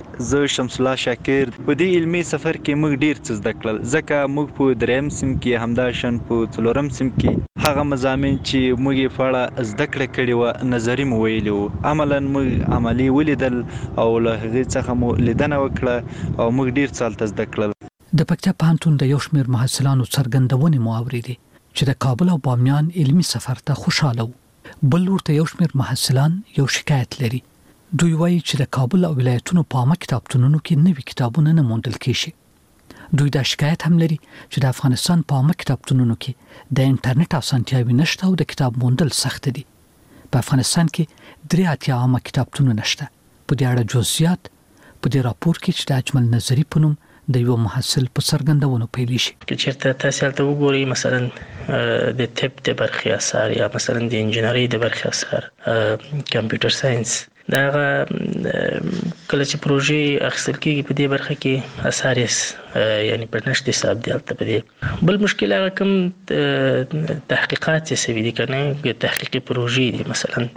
زه شمس الله شاکر. په دې علمي سفر کې موږ ډیر څه زده کړل، ځکه موږ په دریم سیم کې همداشان په څلورم سیم کې هغه مضامین چې موږ یې په اړه زده کړه کړې و نظري مو ویلي و، عملاً موږ عملی ولیدل او له هغې څخه مو لیدنه وکړه او موږ ډیر څه هلته زده کړل. د پکتیا پوهنتون د یو شمېر محصلانو څرګندونې مو اورېدې چې د کابل او بامیان علمي سفر ته خوشاله وو. بل ورته یو شمېر محصلان یو شکایت لري. دوی وایي چې د کابل او ولایتونو په عامه کتابتونونو کې نوي کتابونه نه موندل کېږي. دوی دا شکایت هم لري چې د افغانستان په عامه کتابتونونو کې د انټرنیټ اسانتیاوې نشته او د کتاب موندل سخت دي. په افغانستان کې 83 عامه کتابتونونه شته. په دې اړه جزئیات په دې راپور کې چې د اجمل نظری په نوم د یو محصل په څرګندونو پیل شي. که چېرته تاسو هلته وګورئ مثلا د طب د برخې اثار یا مثلا د انجینرۍ د برخې اثار، کمپیوټر ساينس، دا کله چې پروژې اخیستل کېږي په دې برخه کې اثار یعنی په نشت حساب دی هلته. په دې بل مشکل هغه کوم تحقیقات چې سوي دي کنه تحقیقي پروژې دي، مثلا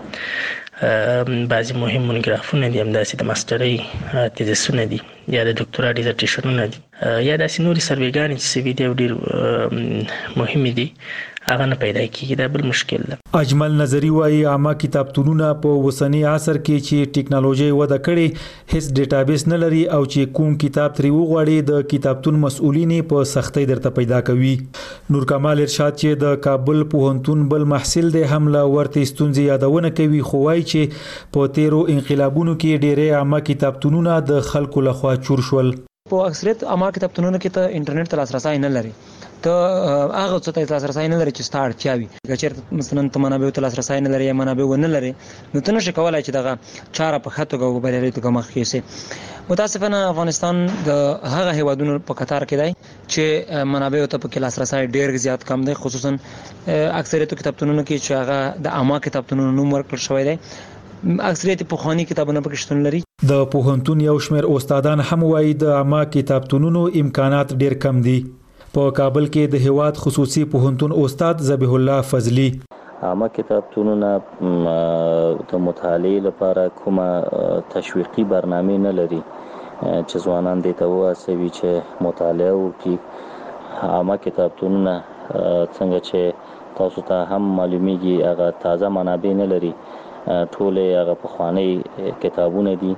بعضی مهم مونوګرافونه دي، همداسې د ماسترۍ تیزسونه دي یا د ډاکټورا ډیزرټیشنونه دي یا داسې نورې سروېګانې چې سوي دي او ډېر مهمې دي، هغه نه پیدا کیږي. دا بل مشکل ده. اجمل نظری وایي عامه کتابتونونه په اوسنی عصر کې چې ټیکنالوژي وده کړې هیڅ ډیټابیس نه لري او چې کوم کتاب تری وغواړي د کتابتون مسؤلین په سختۍ درته پیدا کوي. نور کمال ارشاد چې د کابل پوهنتون بل محصل دی هم له ورته ستونزې یادونه کوي، خو وایي چې په تیرو انقلابونو کې ډېرې عامه کتابتونونه د خلکو لخوا چور شول. په اکثریت عامه کتابتونونو کې ته انټرنیټ ته لاسرسی نه لري، ته هغه څه ته لاسرسی نه لري چې ستا اړتیا وي. که چېرته مثلا ته منابعو ته لاسرسی نه لري یا منابع ونه لري نو ته نشې کولی چې دغه چاره په ښه توګه او بریالۍ توګه مخکې یوسې. متاسفانه افغانستان د هغه هیوادونو په قطار کې دی چې منابعو ته پکې لاسرسی ډېر زیات کم دی، خصوصا اکثریتو کتابتونونو کې چې هغه د عامه کتابتونونو نوم ورکړل شوی دی. اکثریت پخوانی کتابونه پکې شتون لري. د پوهنتون یو شمېر استادان هم وایي د عامه کتابتونونو امکانات ډېر کم دي. په کابل کې د هیواد خصوصي پوهنتون استاد ذبیح الله فضلی عامه کتابتونونه د مطالعې لپاره کومه تشویقي برنامه نه لري چې ځوانان دې ته وهڅوي چې مطالعه وکړي. عامه کتابتونونه څنګه چې تاسو ته هم معلومیږي هغه تازه منابع نه لري، ټول هغه پخوانی کتابونه دي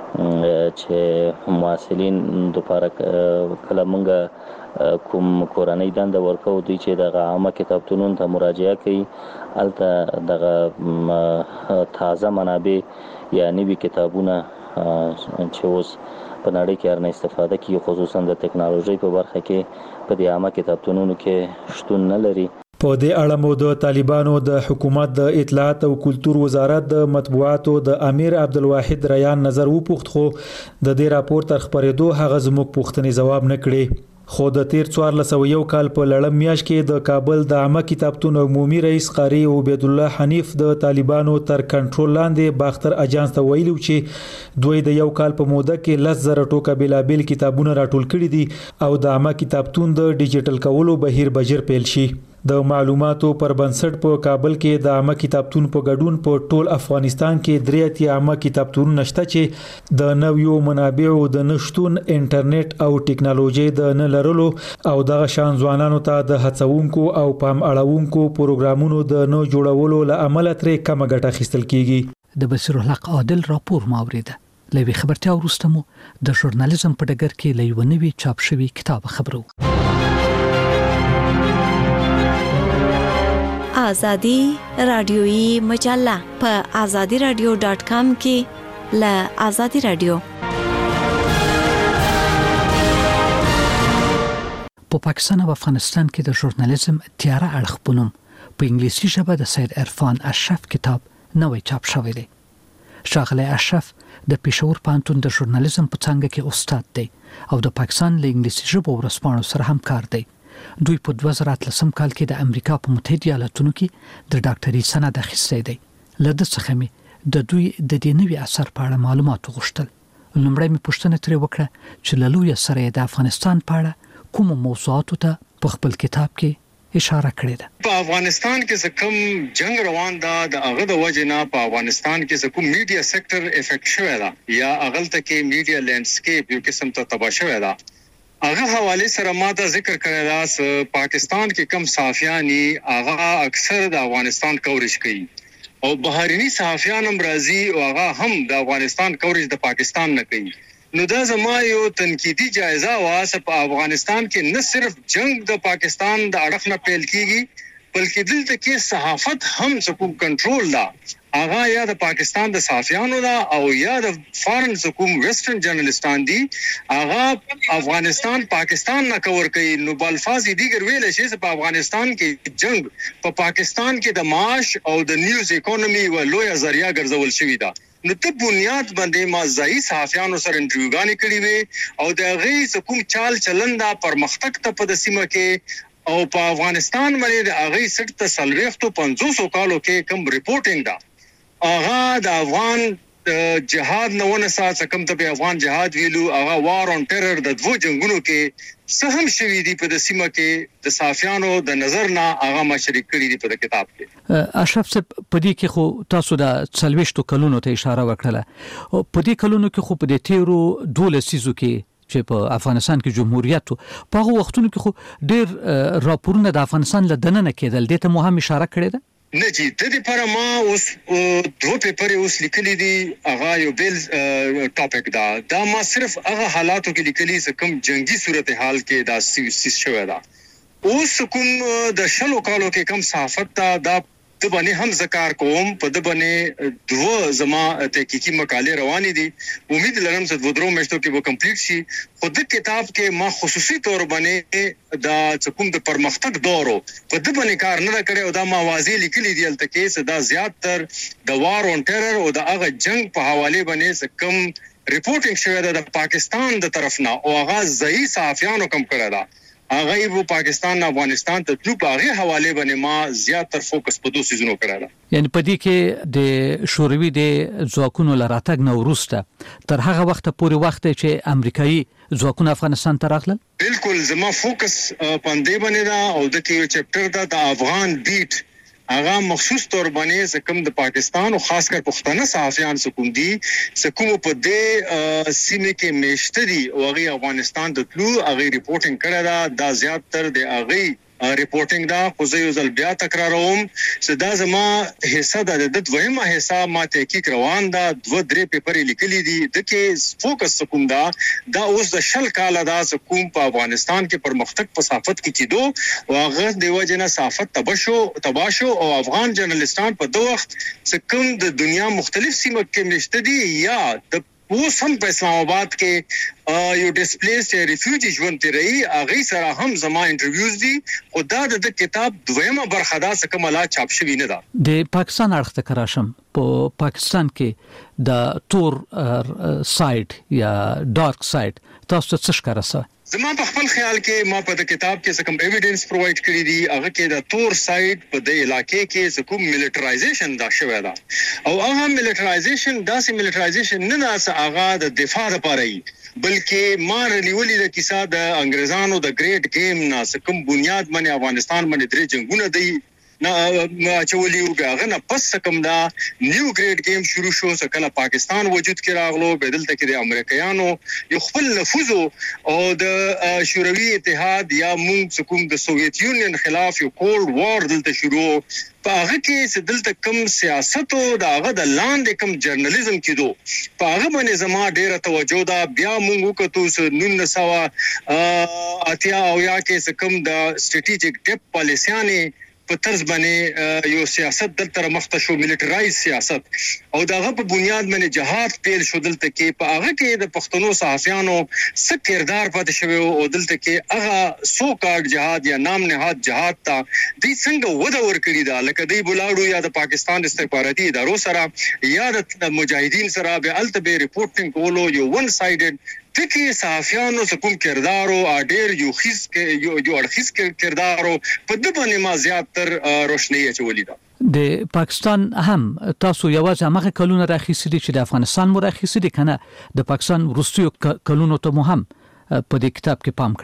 چې محصلین لپاره کله مونږ کوم کورنۍ دنده ورکو دوی چې د عامه کتابتونونو ته مراجعه کوي، هلته دغه تازه منابع یا نوي کتابونه چې اوس په نړۍ کې هرنه استفاده کوي، خصوصا د ټکنالوژي په برخه کې په دې عامه کتابتونونو کې شتون نه لري. په دې اړه مو د طالبانو د حکومت د اطلاعات او کلتور وزارت د مطبوعاتو د امیر عبدالواحد ریان نظر وپوښت، خو د دې راپور تر خبرېدو هغه زموږ پوښتنې ځواب نه کړې. خو د تیر 1401 کال په لړم میاشت کې د کابل د عامه کتابتون عمومي رئیس قاری عبید الله حنیف د طالبانو تر کنټرول لاندې باختر اجانس ته ویلو چې دوی د یو کال په موده کې 10,000 ټوکه بلابل کتابونه راټول کړي دي او د عامه کتابتون د ډیجیټل کولو بهیر بجر پیل شي. د معلوماتو پر بنسټ په کابل کې د عامه کتابتون په ګډون په ټول افغانستان کې 3 عامه کتابتونونه شته چې د نویو منابعو د نشټون، انټرنیټ او ټکنالوژي د نه لرلو او دغه شان ځوانانو ته د هڅونکو او پام اړونکو پروګرامونو د نه جوړولو له امله ترې کم ګټه اخیستل کیږي. د بصیر الحق عادل راپور ماوریده. لوي خبرتیا وروسته مو د ژورنالیزم په ډګر کې لوي چاپ شوی کتاب خبرو. آزادی رادیویی مجله په azadiradio.com کې له آزادی رادیو. په پاکستان او افغانستان کې د ژورنالیزم تیاره اړخ په نوم په انګلیسي ژبه د سید عرفان اشرف کتاب نوې چاپ شوی دی. ښاغلی اشرف د پېښور پوهنتون د ژورنالیزم په څانګه کې استاد دی او د پاکستان له انګلیسي ژبو ورسپاڼو سره همکار دی. دوی په 2013 کال کې د امریکا په متحده ایالاتونو کې د ډاکټري سند اخیستی دی. له دې څخه مې د دوی د دې نوي اثر په اړه معلومات وغوښتل. لومړی مې پوښتنه ترې وکړه چې له لوی سره د افغانستان په اړه کوم موضوعاتو ته په خپل کتاب کې اشاره کړې ده. په افغانستان کې کوم جنگ روان ده د هغه د وجنه په افغانستان کې کوم میډیا سېکټر افیکټ شوی ده یا اغلته کې میډیا لینډسکیپ یو قسم ته تباہ شوی ده. هغه حواله سره ما ته ذکر کړی دا پاکستان کې کم صحافیانی هغه اکثر د افغانستان کوریج کوي او بهرني صحافیان هم راځي او هغه هم د افغانستان کوریج د پاکستان نه کوي. نو دا زما یو تنقیدی جایزه واسه په افغانستان کې نه صرف جنگ د پاکستان د اړخ نه پیل کیږي بلکې دلته کې صحافت هم څوک کنټرول دا هغه یا د پاکستان د صحافیانو دا او یا د فارن څوک ویسټرن جرنالستان دي هغه افغانستان پاکستان نه کور کوي. نو بالفاظ دیګر ویل شي چې په افغانستان کې جنگ په پاکستان کې د معاش او د نیوز اکانومي و لوی ذریعہ ګرځول شوی دا. نو ته بنیاد باندې ما ځای صحافیانو سره انټرویوګانې کړې وي او د هغې کوم چال چلندا پرمختګ ته په د سیمه کې او په افغانستان باندې د هغې سټ ته 450 کالو کې کوم ریپورټینګ دا هغه د افغان جهاد نه ونه سات کم ته په افغان جهاد ویلو هغه وار اون ټیرر د دوه جنگونو کې سهم شوی دی په د سیمه کې د صحافیانو د نظر نه هغه ما شریک کړی دی په کتاب کې. اشرف صاحب په دې کې خو تاسو د 40 کلونو ته اشاره وکړه او په دې کلونو کې خو په دې تیرو 12 سيزو کې چې په افغانستان کې جمهوریت په هغه وختونو کې خو ډېر راپورونه د افغانستان له دننه کېدل. دې ته مو هم اشاره کړې ده؟ نه جی د دې پر ما اوس دوه پیپر اوس لیکلي دي هغه یو بیل ټاپک دا ما صرف هغه حالاتو کې لیکلي چې کوم جنگي صورتحال کې دا سیس شوی دا. اوس کوم د شلو کالو کې کوم صحافت دا د باندې هم ذکر کوم په د باندې دوه زما تحقیقي مقالې روانې دي. امید لرم چې دوه درو میاشتو کې به کمپلیټ شي. خو د کتاب کې ما خصوصي تور باندې دا کوم د پرمختګ دورو په د باندې کار نه کړی او دا ما واضح لیکلي دي الته کې چې دا زیات تر د وار اون ټیرر او د هغه جنگ په حواله باندې کوم ریپورټینګ شوی ده د پاکستان د طرف نه او هغه ځای صحافیانو کم کړی ده هغه وو پاکستان افغانستان ته تلو په هغه حواله باندې ما زیات تر فوکس په دوه سيزونو کړی ده. یعنی په دې کې د شوروي د ځواکونو لراتګ نو وروسته تر هغه وخت پورې وخت چې امریکایي ځواکونه افغانستان ته راغلل. بالکل زما فوکس پاندې باندې دا او د کې چپټر دا د افغان بیٹ هغه مخصوص تور باندې کوم د پاکستان او خاص کر پښتانه صحافیان کوم دي کوم په دې سیمه کې میشتري او هغه افغانستان ته تلو هغه ریپورټینګ کړه دا زیات تر د هغه ریپورټینګ دا خو زه یو ځل بیا تکراروم چې دا زما حصہ د دویمه حصہ ما تحقیق روان دا دوه درې پیپر لیکلي دي د کې فوکس کوم دا اوس د شل کال دا کوم په افغانستان کې پرمختګ په صحافت کې کیدو او هغه د وجنه صحافت تباشو او افغان جرنالستان په دوه وخت کوم د دنیا مختلف سیمه کې نشته دي یا د اوس هم په اسلام آباد کې یو ډیسپلیس ریفیوجی ژوند تیري هغه سره هم زما انټرویوز دي او دا د کتاب دویمه برخه دا څه ملا چاپ شوی نه ده. د پاکستان اړخ ته کراشم په پاکستان کې د تور سایډ یا ډارک سایډ تاسو څه ښکارسه؟ زما په خپل خیال کې ما په کتاب کې کوم ایویډنس پرووایډ کړی دي هغه کې د تور سایډ په د علاقې کې کوم ملټرایزیشن دا شوی دا او هغه ملټرایزیشن داسې ملټرایزیشن نه دا هغه د دفاع لپاره بلکې ما رلیولې د کیسه د انګريزانو د ګریټ گیم نه کوم بنیاد باندې افغانستان باندې درې جنگونه دی نه چولیو هغه نه پس کوم دا نیو ګریټ گیم شروع شو سکه پاکستان وجود کې راغلو بدلته کې د امریکایانو یو خپل نفوذ او د شوروي اتحاد یا مونږ کوم د سوویت یونین خلاف یو کولډ وار دلته شروع په هغه کې دلته کوم سیاست او د هغه د لاندې کوم جرنالیزم کېدو په هغه باندې زما ډیره توجه دا بیا مونږ وکړو 1980 او یا کې کوم د سټریټیجیک ډیپ پالیسیانه په طرز باندې یو سیاست دلته مخته شو ملټرایز سیاست او دغه په بنیاد باندې جهاد پیل شو دلته کې په هغه کې د پښتنو صحافیانو څه کردار پاتې شوی او دلته کې هغه سو کارډ جهاد یا نام نهاد جهاد ته د څنګه وده ورکړي دا لکه دی بولاړو یا د پاکستان استخباراتي ادارو سره یا د مجاهدین سره به التبه ریپورټینګ کولو یو ون سایډډ تکي صحافیانو کوم کردارو اډیر یو اړخیز کردارو په د باندې ما زیاتر روشنی اچولې ده. د پاکستان هم تاسو یوازې هغه کلونه راخیسې دي چې د افغانستان مو راخیسې دي کنه د پاکستان وروستیو کلونو ته مو هم په دې کتاب کې پام کړی؟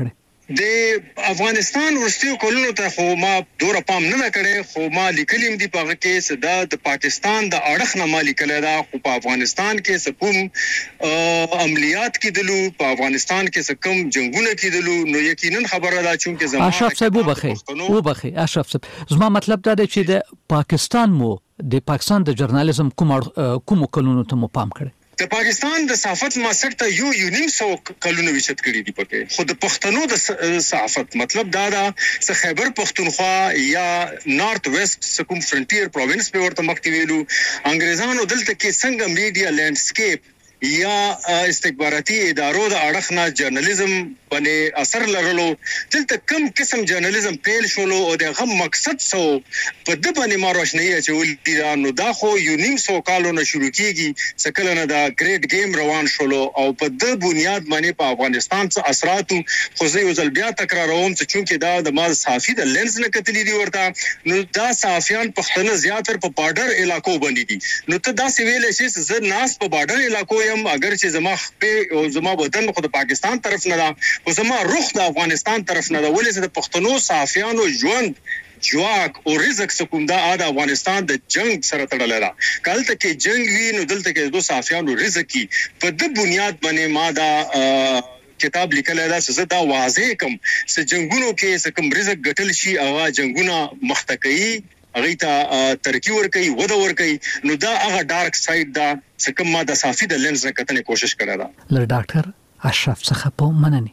د افغانستان ورستیو کولونو ته خو ما دور پام نه کړي، خو ما لیکلم دی په کې صدا د پاکستان د اړخ نه ما لیکل دا خو په افغانستان کې کوم عملیات کېدلو، په افغانستان کې کوم جنگونه کېدلو، نو یقینا خبره ده چې زموږ اشرف صاحب وبخي اشرف صاحب زما مطلب دا دی چې د پاکستان مو د پاکستان د ژورنالیزم کوم کلونو ته مو پام کړي؟ د پاکستان د صحافت ماسټر ته یو نیم سو کلونه وشت کړی دی پکې، خو د پښتنو د صحافت مطلب دا چې خیبر پختونخوا یا نارث ویسٹ سکوم فرنټیر پروینس په ورته مخکې ویلو، انګریزانو دلته کې څنګه میډیا لینډسکیپ یا استخباراتي ادارو د اړخ نه جرنالیزم باندې اثر لرلو، دلته کم قسم جرنالیزم پیل شولو او دغه مقصد سو په د باندې ماروشنی چې نو دا خو یو نیم سو کالو نه شروع کیږي، سکل نه دا ګریټ گیم روان شولو او په د بنیاد باندې په افغانستان څخه اثراتو خو زه یو ځل بیا تکراروم چې چونکه دا د مال صحافي د لینز نه کتلی دی ورته، نو دا صحافیان پښتنه زیاتره په بارډر علاقو باندې دي، نو ته دا سویل شي چې ناس په بارډر علاقو اگر چې زما خپې او زما وطن خو د پاکستان طرف نه ده او زما رخ د افغانستان طرف نه ده، ولې چې د پښتنو صحافیانو ژوند جواک او رزق سکوم دا د افغانستان د جنگ سره تړل را کله ته کې جنگ وی نو دلته کې دوه صحافیانو رزق کی په د بنیاد باندې ما دا کتاب لیکل دا چې دا واضح کوم چې جنگونو کې کوم رزق ګټل شي او جنگونه مختکئی هغه ته ترقی ورکړي وده ورکړي، نو دا هغه ډارک ساید دا چې کوم ما د صافي د لینز نه کتنې کوشش کړی دا ل ډاکټر اشرف څخه په مننه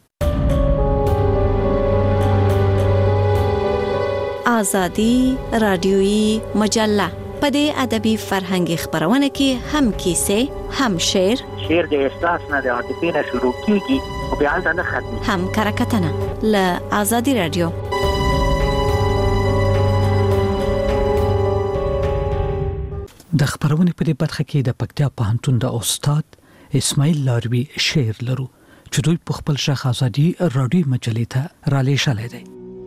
آزادی رادیویی مجله په دې ادبي فرهنګي خبرونه کې هم کیسه، هم شعر د احساس نه د عاطفې نه شروع کیږي او بیا نه ختمي، هم کرکټنه ل آزادی رادیو. د خبرونه په دې برخه کې د پکتیا پوهنتون د استاد اسماعیل لاروی شعر لرو چې دوی په خپل شخص آزادي رادیو مجلې ته را لېږلی دی.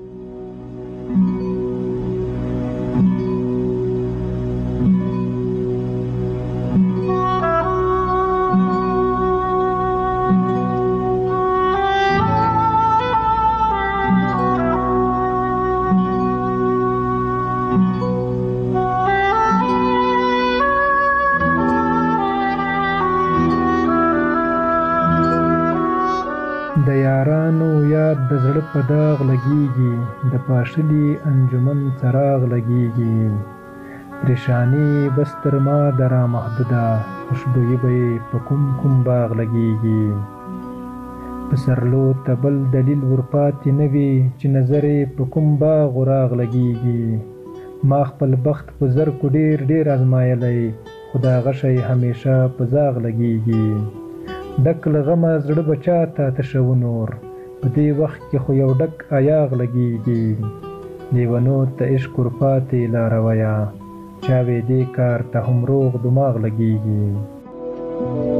د یارانو یاد د زړه په داغ لګیږي، د پاشلی انجمن څراغ لګیږي، پریشانی بس تر ما درا محدوده، خوشبویی به په کوم باغ لګیږي، په سرلو تبل دلیل ورپاتې نه وي چې نظر په کوم باغ راغ لګیږي، ما خپل بخت په زر کو ډیر ازمایلی، خدا غشی همیشه په زاغ لګیږي، ډک له غمه زړه بچا ته تشو نور، په دې وخت کې خو یو ډک ایاغ لګیږي، لیونو ته عشق ورپاتې لارویه، چا وې دې کار ته هم روغ دماغ لګیږي.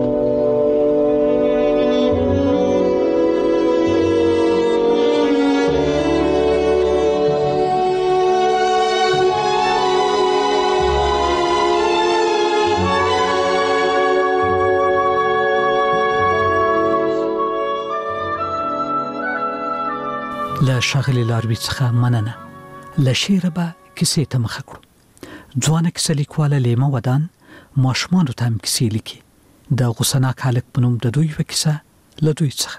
له شاغلی لاروی څخه مننه. له شعره به کیسې ته مخه کړو. ځوانه کیسه لیکواله لیمه ودان ماشومانو ته هم کیسې لیکي. د غوسناک هلک په نوم د دوی یوه کیسه له دوی څخه.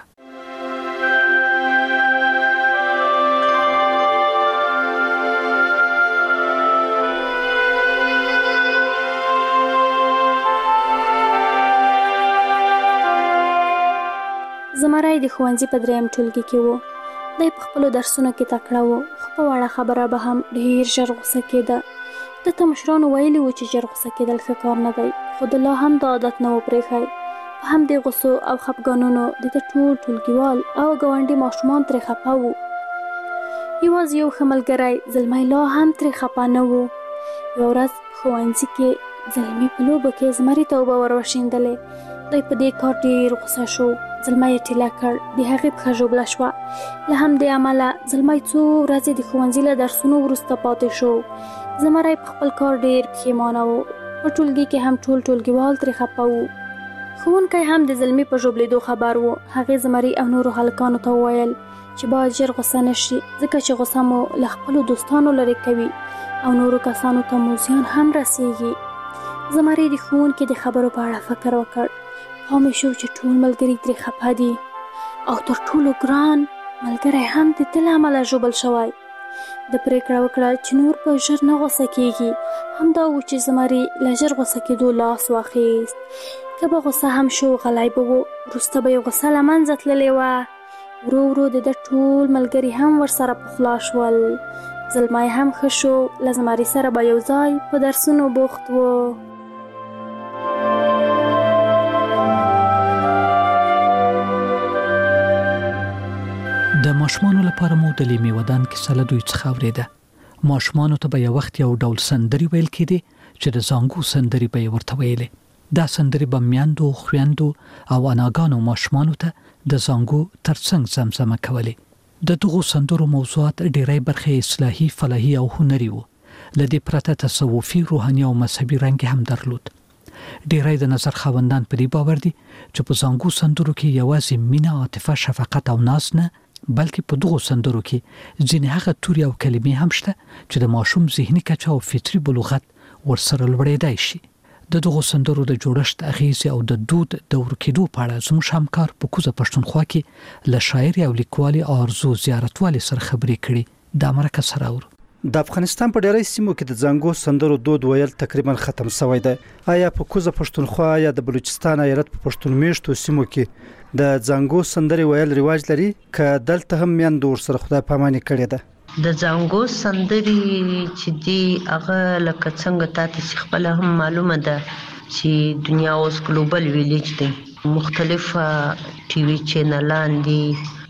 زمری د ښوونځي په دریم ټولګي کې و. دی په خپلو درسونو کې تکړه و، خو په وړه خبره به هم ډېر ژر غوسه کېده. ده ته مشرانو ویلي وو چې ژر غوسه کېدل ښه کار نه دی، خو د لا هم دا عادت نه و پرېښی. په همدې غوسو او خفګانونو د ده ټول ټولګیوال او ګاونډي ماشومان ترې خفه وو. یوازې یو ښه ملګری زلمی لا هم ترې خفه نه و. یوه ورځ ښوونځي کې زلمي په لوبو کې زمري ته اوبه ور وشیندلې. دی په دې کار ډېر غوسه شو. زلمی یې ټیله کړ، د هغې پښه ژوبله شوه. له همدې امله زلمی څو ورځې د ښوونځي له درسونو وروسته پاتې شو. زمری په خپل کار ډېر پښیمانه و. په ټولګي کې هم ټول ټولګیوال ترې خفه وو. ښوونکی هم د زلمي په ژوبلېدو خبر و. هغې زمري او نورو هلکانو ته وویل چې باید ژر غوسه نشي، ځکه چې غوسه مو له خپلو دوستانو لرې کوي او نورو کسانو ته مو زیان هم رسیږي. زمري د ښوونکي د خبرو په اړه فکر وکړ. پام یې شو چې ټول ملګري ترې خفه دي او تر ټولو ګران ملګری هم د ده له امله ژوبل شوی. د پرېکړه وکړه چې نور به ژر نه غوسه کېږي. همدا و چې زمري له ژر غوسه کېدو لاس واخیست. که به غوسه هم شو غلی به و، وروسته به یې غوسه له منځه تللې وه. ورو ورو د ده ټول ملګري هم ورسره پخلا شول. زلمی هم ښه شو، له زمري سره به یو ځای په درسونو بوخت و. د ماشومانو لپاره مو د لیمې ودان کیسه له دوی څخه اورېده. ماشومانو ته به یو وخت یو ډول سندرې ویل کېدې چې د زانګو سندرې به یې ورته ویلې. دا سندرې به میندو، خویندو او اناګانو ماشومانو ته د زانګو ترڅنګ زمزمه کولې. د دغو سندرو موضوعات ډېری برخې اصلاحي، فلاحي او هنري وو. له دې پرته تصوفي، روحاني او مذهبي رنګ هم درلود. ډېری د نظر خاوندان په دې باور دي چې په زانګو سندرو کې یوازې مینه، عاطفه، شفقت او ناز نه، بلکې په دغو سندرو کې ځینې هغه توري او کلمې هم شته چې د ماشوم ذهني کچه او فطري بلوغت ورسره لوړېدای شي. د دغو سندرو د جوړښت، اغیزې او د دود د ورکېدو په اړه زموږ همکار په کوزه پښتونخوا کې له شاعرې او لیکوالې آرزو زیارتوالې سره خبرې کړي. د مرکه سره اورو. د افغانستان په ډېری سیمو کې د زانګو سندرو دود ویل تقریبا ختم شوی دی. آیا په کوزه پښتونخوا یا د بلوچستان ایالت په پښتون میشتو سیمو کې د زانګو سندرې ویل رواج لري که دلته هم میندو ورسره خدای پاماني کړې ده؟ د زانګو سندرې چې دی هغه لکه څنګه تاسو خپل هم معلومه ده چې دنیا اوس ګلوبل ویلیج دی. مختلفه ټي وي چینلان دي،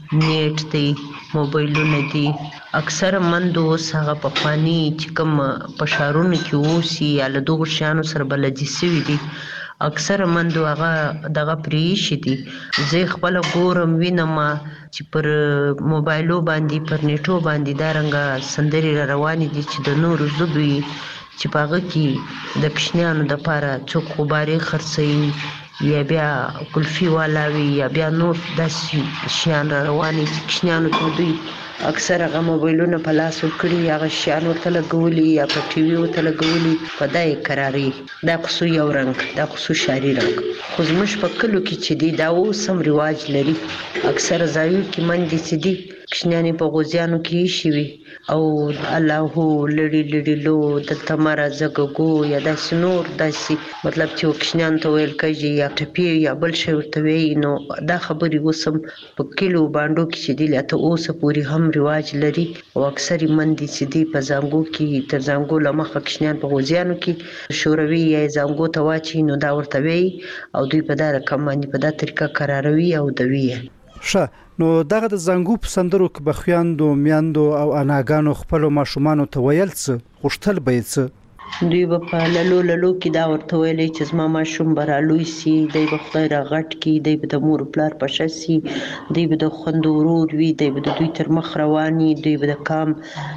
نیټ دی، موبایلونه دي. اکثر مندو اوس هغه پخواني چې کوم په ښارونو کې اوسي یا له دغو شیانو سره بلدي سوي دي، اکثر مندو هغه دغه پریښي دي. زه خپله ګورم وینم چې پر موبایلو باندې، پر نیټو باندې دا رنګه سندرې را روانې دي چې د نورو ژبو چې په هغه کې د کوچنیانو دپاره څوک غبارې خرڅوي یا بیا کلفي والا وي یا بیا نور داسې شیان را روانې چې کوچنیانو ته دوی اکثر هغه موبایلونه په لاس ورکړي، هغه شیان ورته لګولي یا په ټي وي ورته لګولي، په دا یې کراري. دا خو یو رنګ، دا خو شعري رنګ. خو زموږ په کلو کې چې دی دا اوس هم رواج لري. اکثر ځایو کې مندې چې دي کوچنیانې په غوزیانو کې ایښي وي او الله لړي لړي لو دلته مه راځه ګګو یا داسې نور داسې مطلب چې کوچنیانو ته ویل کېږي یا ټپې یا بل شی ورته وایي. نو دا خبرې اوس هم په کلو بانډو کې چې دي لا تر اوسه پورې هم رواج لري او اکثر مندې چې دي په زانګو کې تر زانګو له مخه کوچنیان په غوزیانو کې شوروي یا زانګو ته واچي نو دا ورته وایي او دوی په دا رقم باندې په دا طریقه قراروي او دوي. ښه، نو دغه د زانګو په سندرو کې به خویندو، میندو او اناګانو خپلو ماشومانو ته ویل څه غوښتل به یې څه؟ دوی به په للو کې دا ورته ویلی چې زما ماشوم به رالوی سي، دی به خدای را غټ کړي، دی به د مور پلار په ښه سي، دی به د خویندو ورور وي، دی به د دوی تر مخ روان وي، دوی به د کام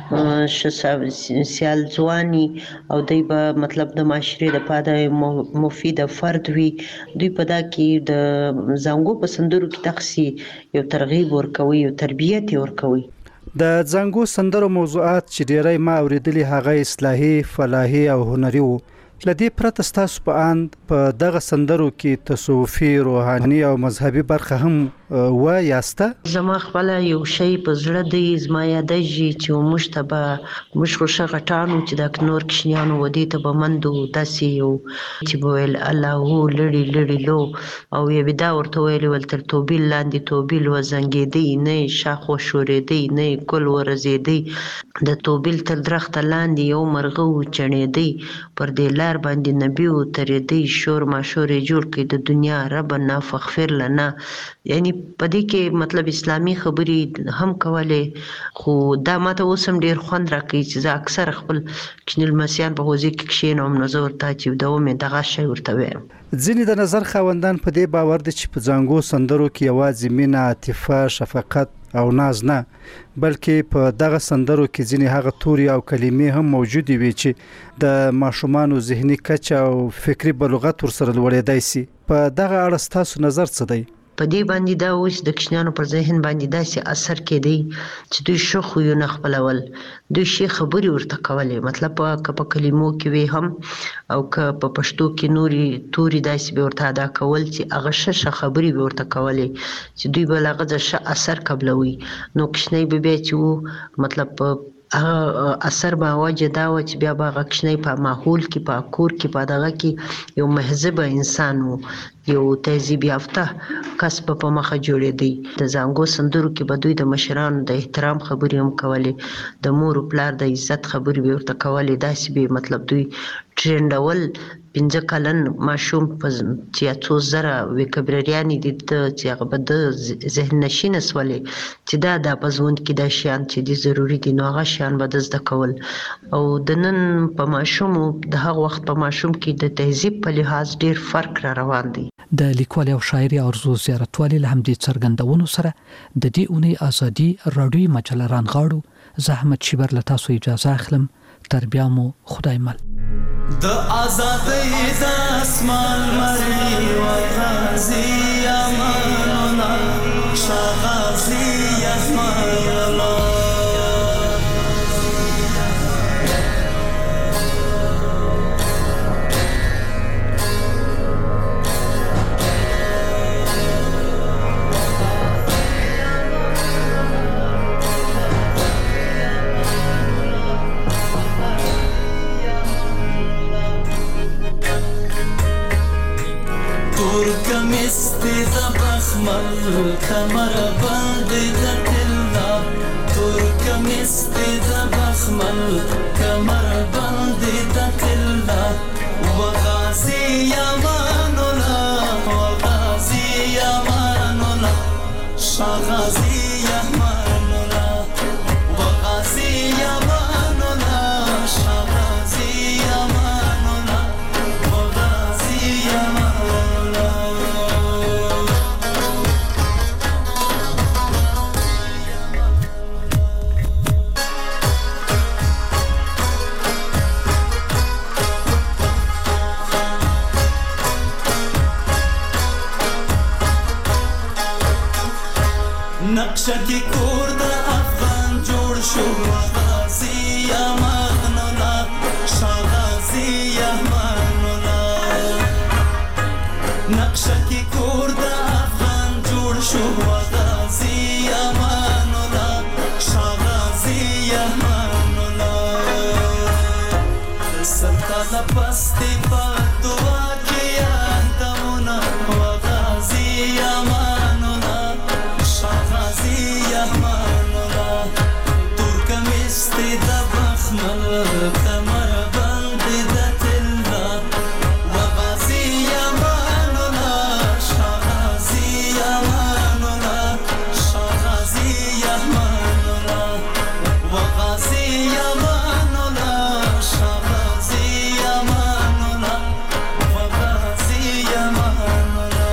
ښه سیال ځوان وي او دی به مطلب د معاشرې دپاره مفید فرد وي. دوی په دا کې د زانګو په سندرو کې دغسې یو ترغیب ورکوي، یو تربیت یې ورکوي. د زانګو سندرو موضوعات چې ډېری ما اورېدلي هغه اصلاحي، فلاحي او هنري وو. له دې پرته ستاسو په اند په دغه سندرو کې تصوفي، روحاني او مذهبي برخه هم وایسته؟ زما خپله یو شی په زړه دی، زما یادېږي چې موږ ته به موږ خو ښه غټان وو چې دا نور کوچنیانو و دې ته به مندو داسې یو چې به ویل الله لړي لړي لو او یا به دا ورته ویلې ول تر توبیل لاندې توبیل وزنګېدی، نه یې شاخ وشورېدی، نه یې ګل ورزېدی، د توبیل تر درخته لاندې یو مرغه وچڼېدی، پر دې لار باندې نبي وترېدی، شور ماشور یې جوړ کړي د دنیا ربنا فاغفر لنا. یعنی په دې کې مطلب اسلامي خبرې هم کولې. خو دا ماته اوس هم ډېر خوند راکوي چې زه اکثر خپل کوچني لمسیان په غوزي کې کښېنوم نو زه ورته چې دا مې دغه شی ورته وایم. ځینې د نظر خاوندان په دې باور دي چې په زانګو سندرو کې یوازې مینه، عاطفه، شفقت او ناز نه، بلکې په دغه سندرو کې ځینې هغه توري او کلمې هم موجود وي چې د ماشومانو ذهني کچه او فکری بلوغت ورسره لوړېدای شي. په دغه اړه ستاسو نظر څه دی؟ په دې باندې دا اوس د کشنیانو پر ذهن باندې داسې اثر کېدی چې دوی ښه خویونه خپلول، دوی ښې خبرې ورته کولې، مطلب که په کلمو کې وي هم او که په پښتو کې نوري توري داسې به ورته ادا کول چې هغه ښه خبرې به ورته کولې چې دوی به له هغه د ښه اثر قبلوي. نو کشنی به بیا چې و مطلب اثر به وجه دا و چې بیا به هغه کشنی په ماحول کې په کور کې په دغه کې یو مهذبه انسان و، یو تهذیب یافته کس په مخه جوړېدی. د زانګو سندرو کې به دوی د مشرانو د احترام خبرې هم کولې، د مور او پلار د عزت خبرې به ورته کولې. داسې به مطلب دوی ټرینډول 15 کلن ماشوم چې څو زره ویکبریانې دي چې هغه به د ذهن نشینه سولې چې دا په ژوند کې دا شیان چې دي ضروري دي، نو هغه شیان به د زده کول. او د نن په ماشوم د هغه وخت په ماشوم کې د تهذیب په لحاظ ډیر فرق را روان دی. د لیکوال او شاعري ارزو زیارتوالي له همدې څرګندونو سره د دې اونۍ ازادي راډیوي مجله رانغاړو. زحمت شیبر له تاسو اجازه اخلم، تر بیا مو خدای مل. د آزادۍ د اسمان مری و غازی امانونا شغازی امانونا کمیستی د بخمل کمر باندې د تلنا، تور کمیستی د بخمل کمر باندې د تلنا، و غازی یمانونا و غازی یمانونا شغازی یمانونا و غازی یمانونا شغازی یمانونا و غازی یمانونا. نقشه کی کور د افغان جوړ شو، غازی امانونا شغازی امانونا. نقشه کی کور د افغان جوړ شو، غازی امانونا شغازی امانونا. سلطنه پستی په دعا کې یادونه غازی امانونا شغازی امانونا. ترکمستی د بخمل کمر باندې د تلنا، و غازی امانونا شغازی امانونا شغازی امانونا و غازی امانونا شغازی امانونا و غازی امانونا.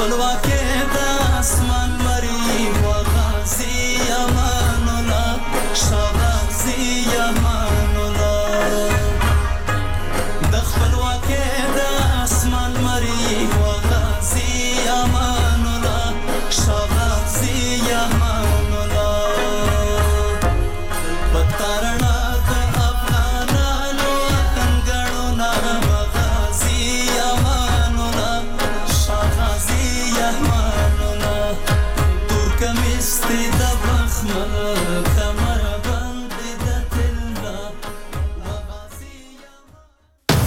خپلواکي د اسمان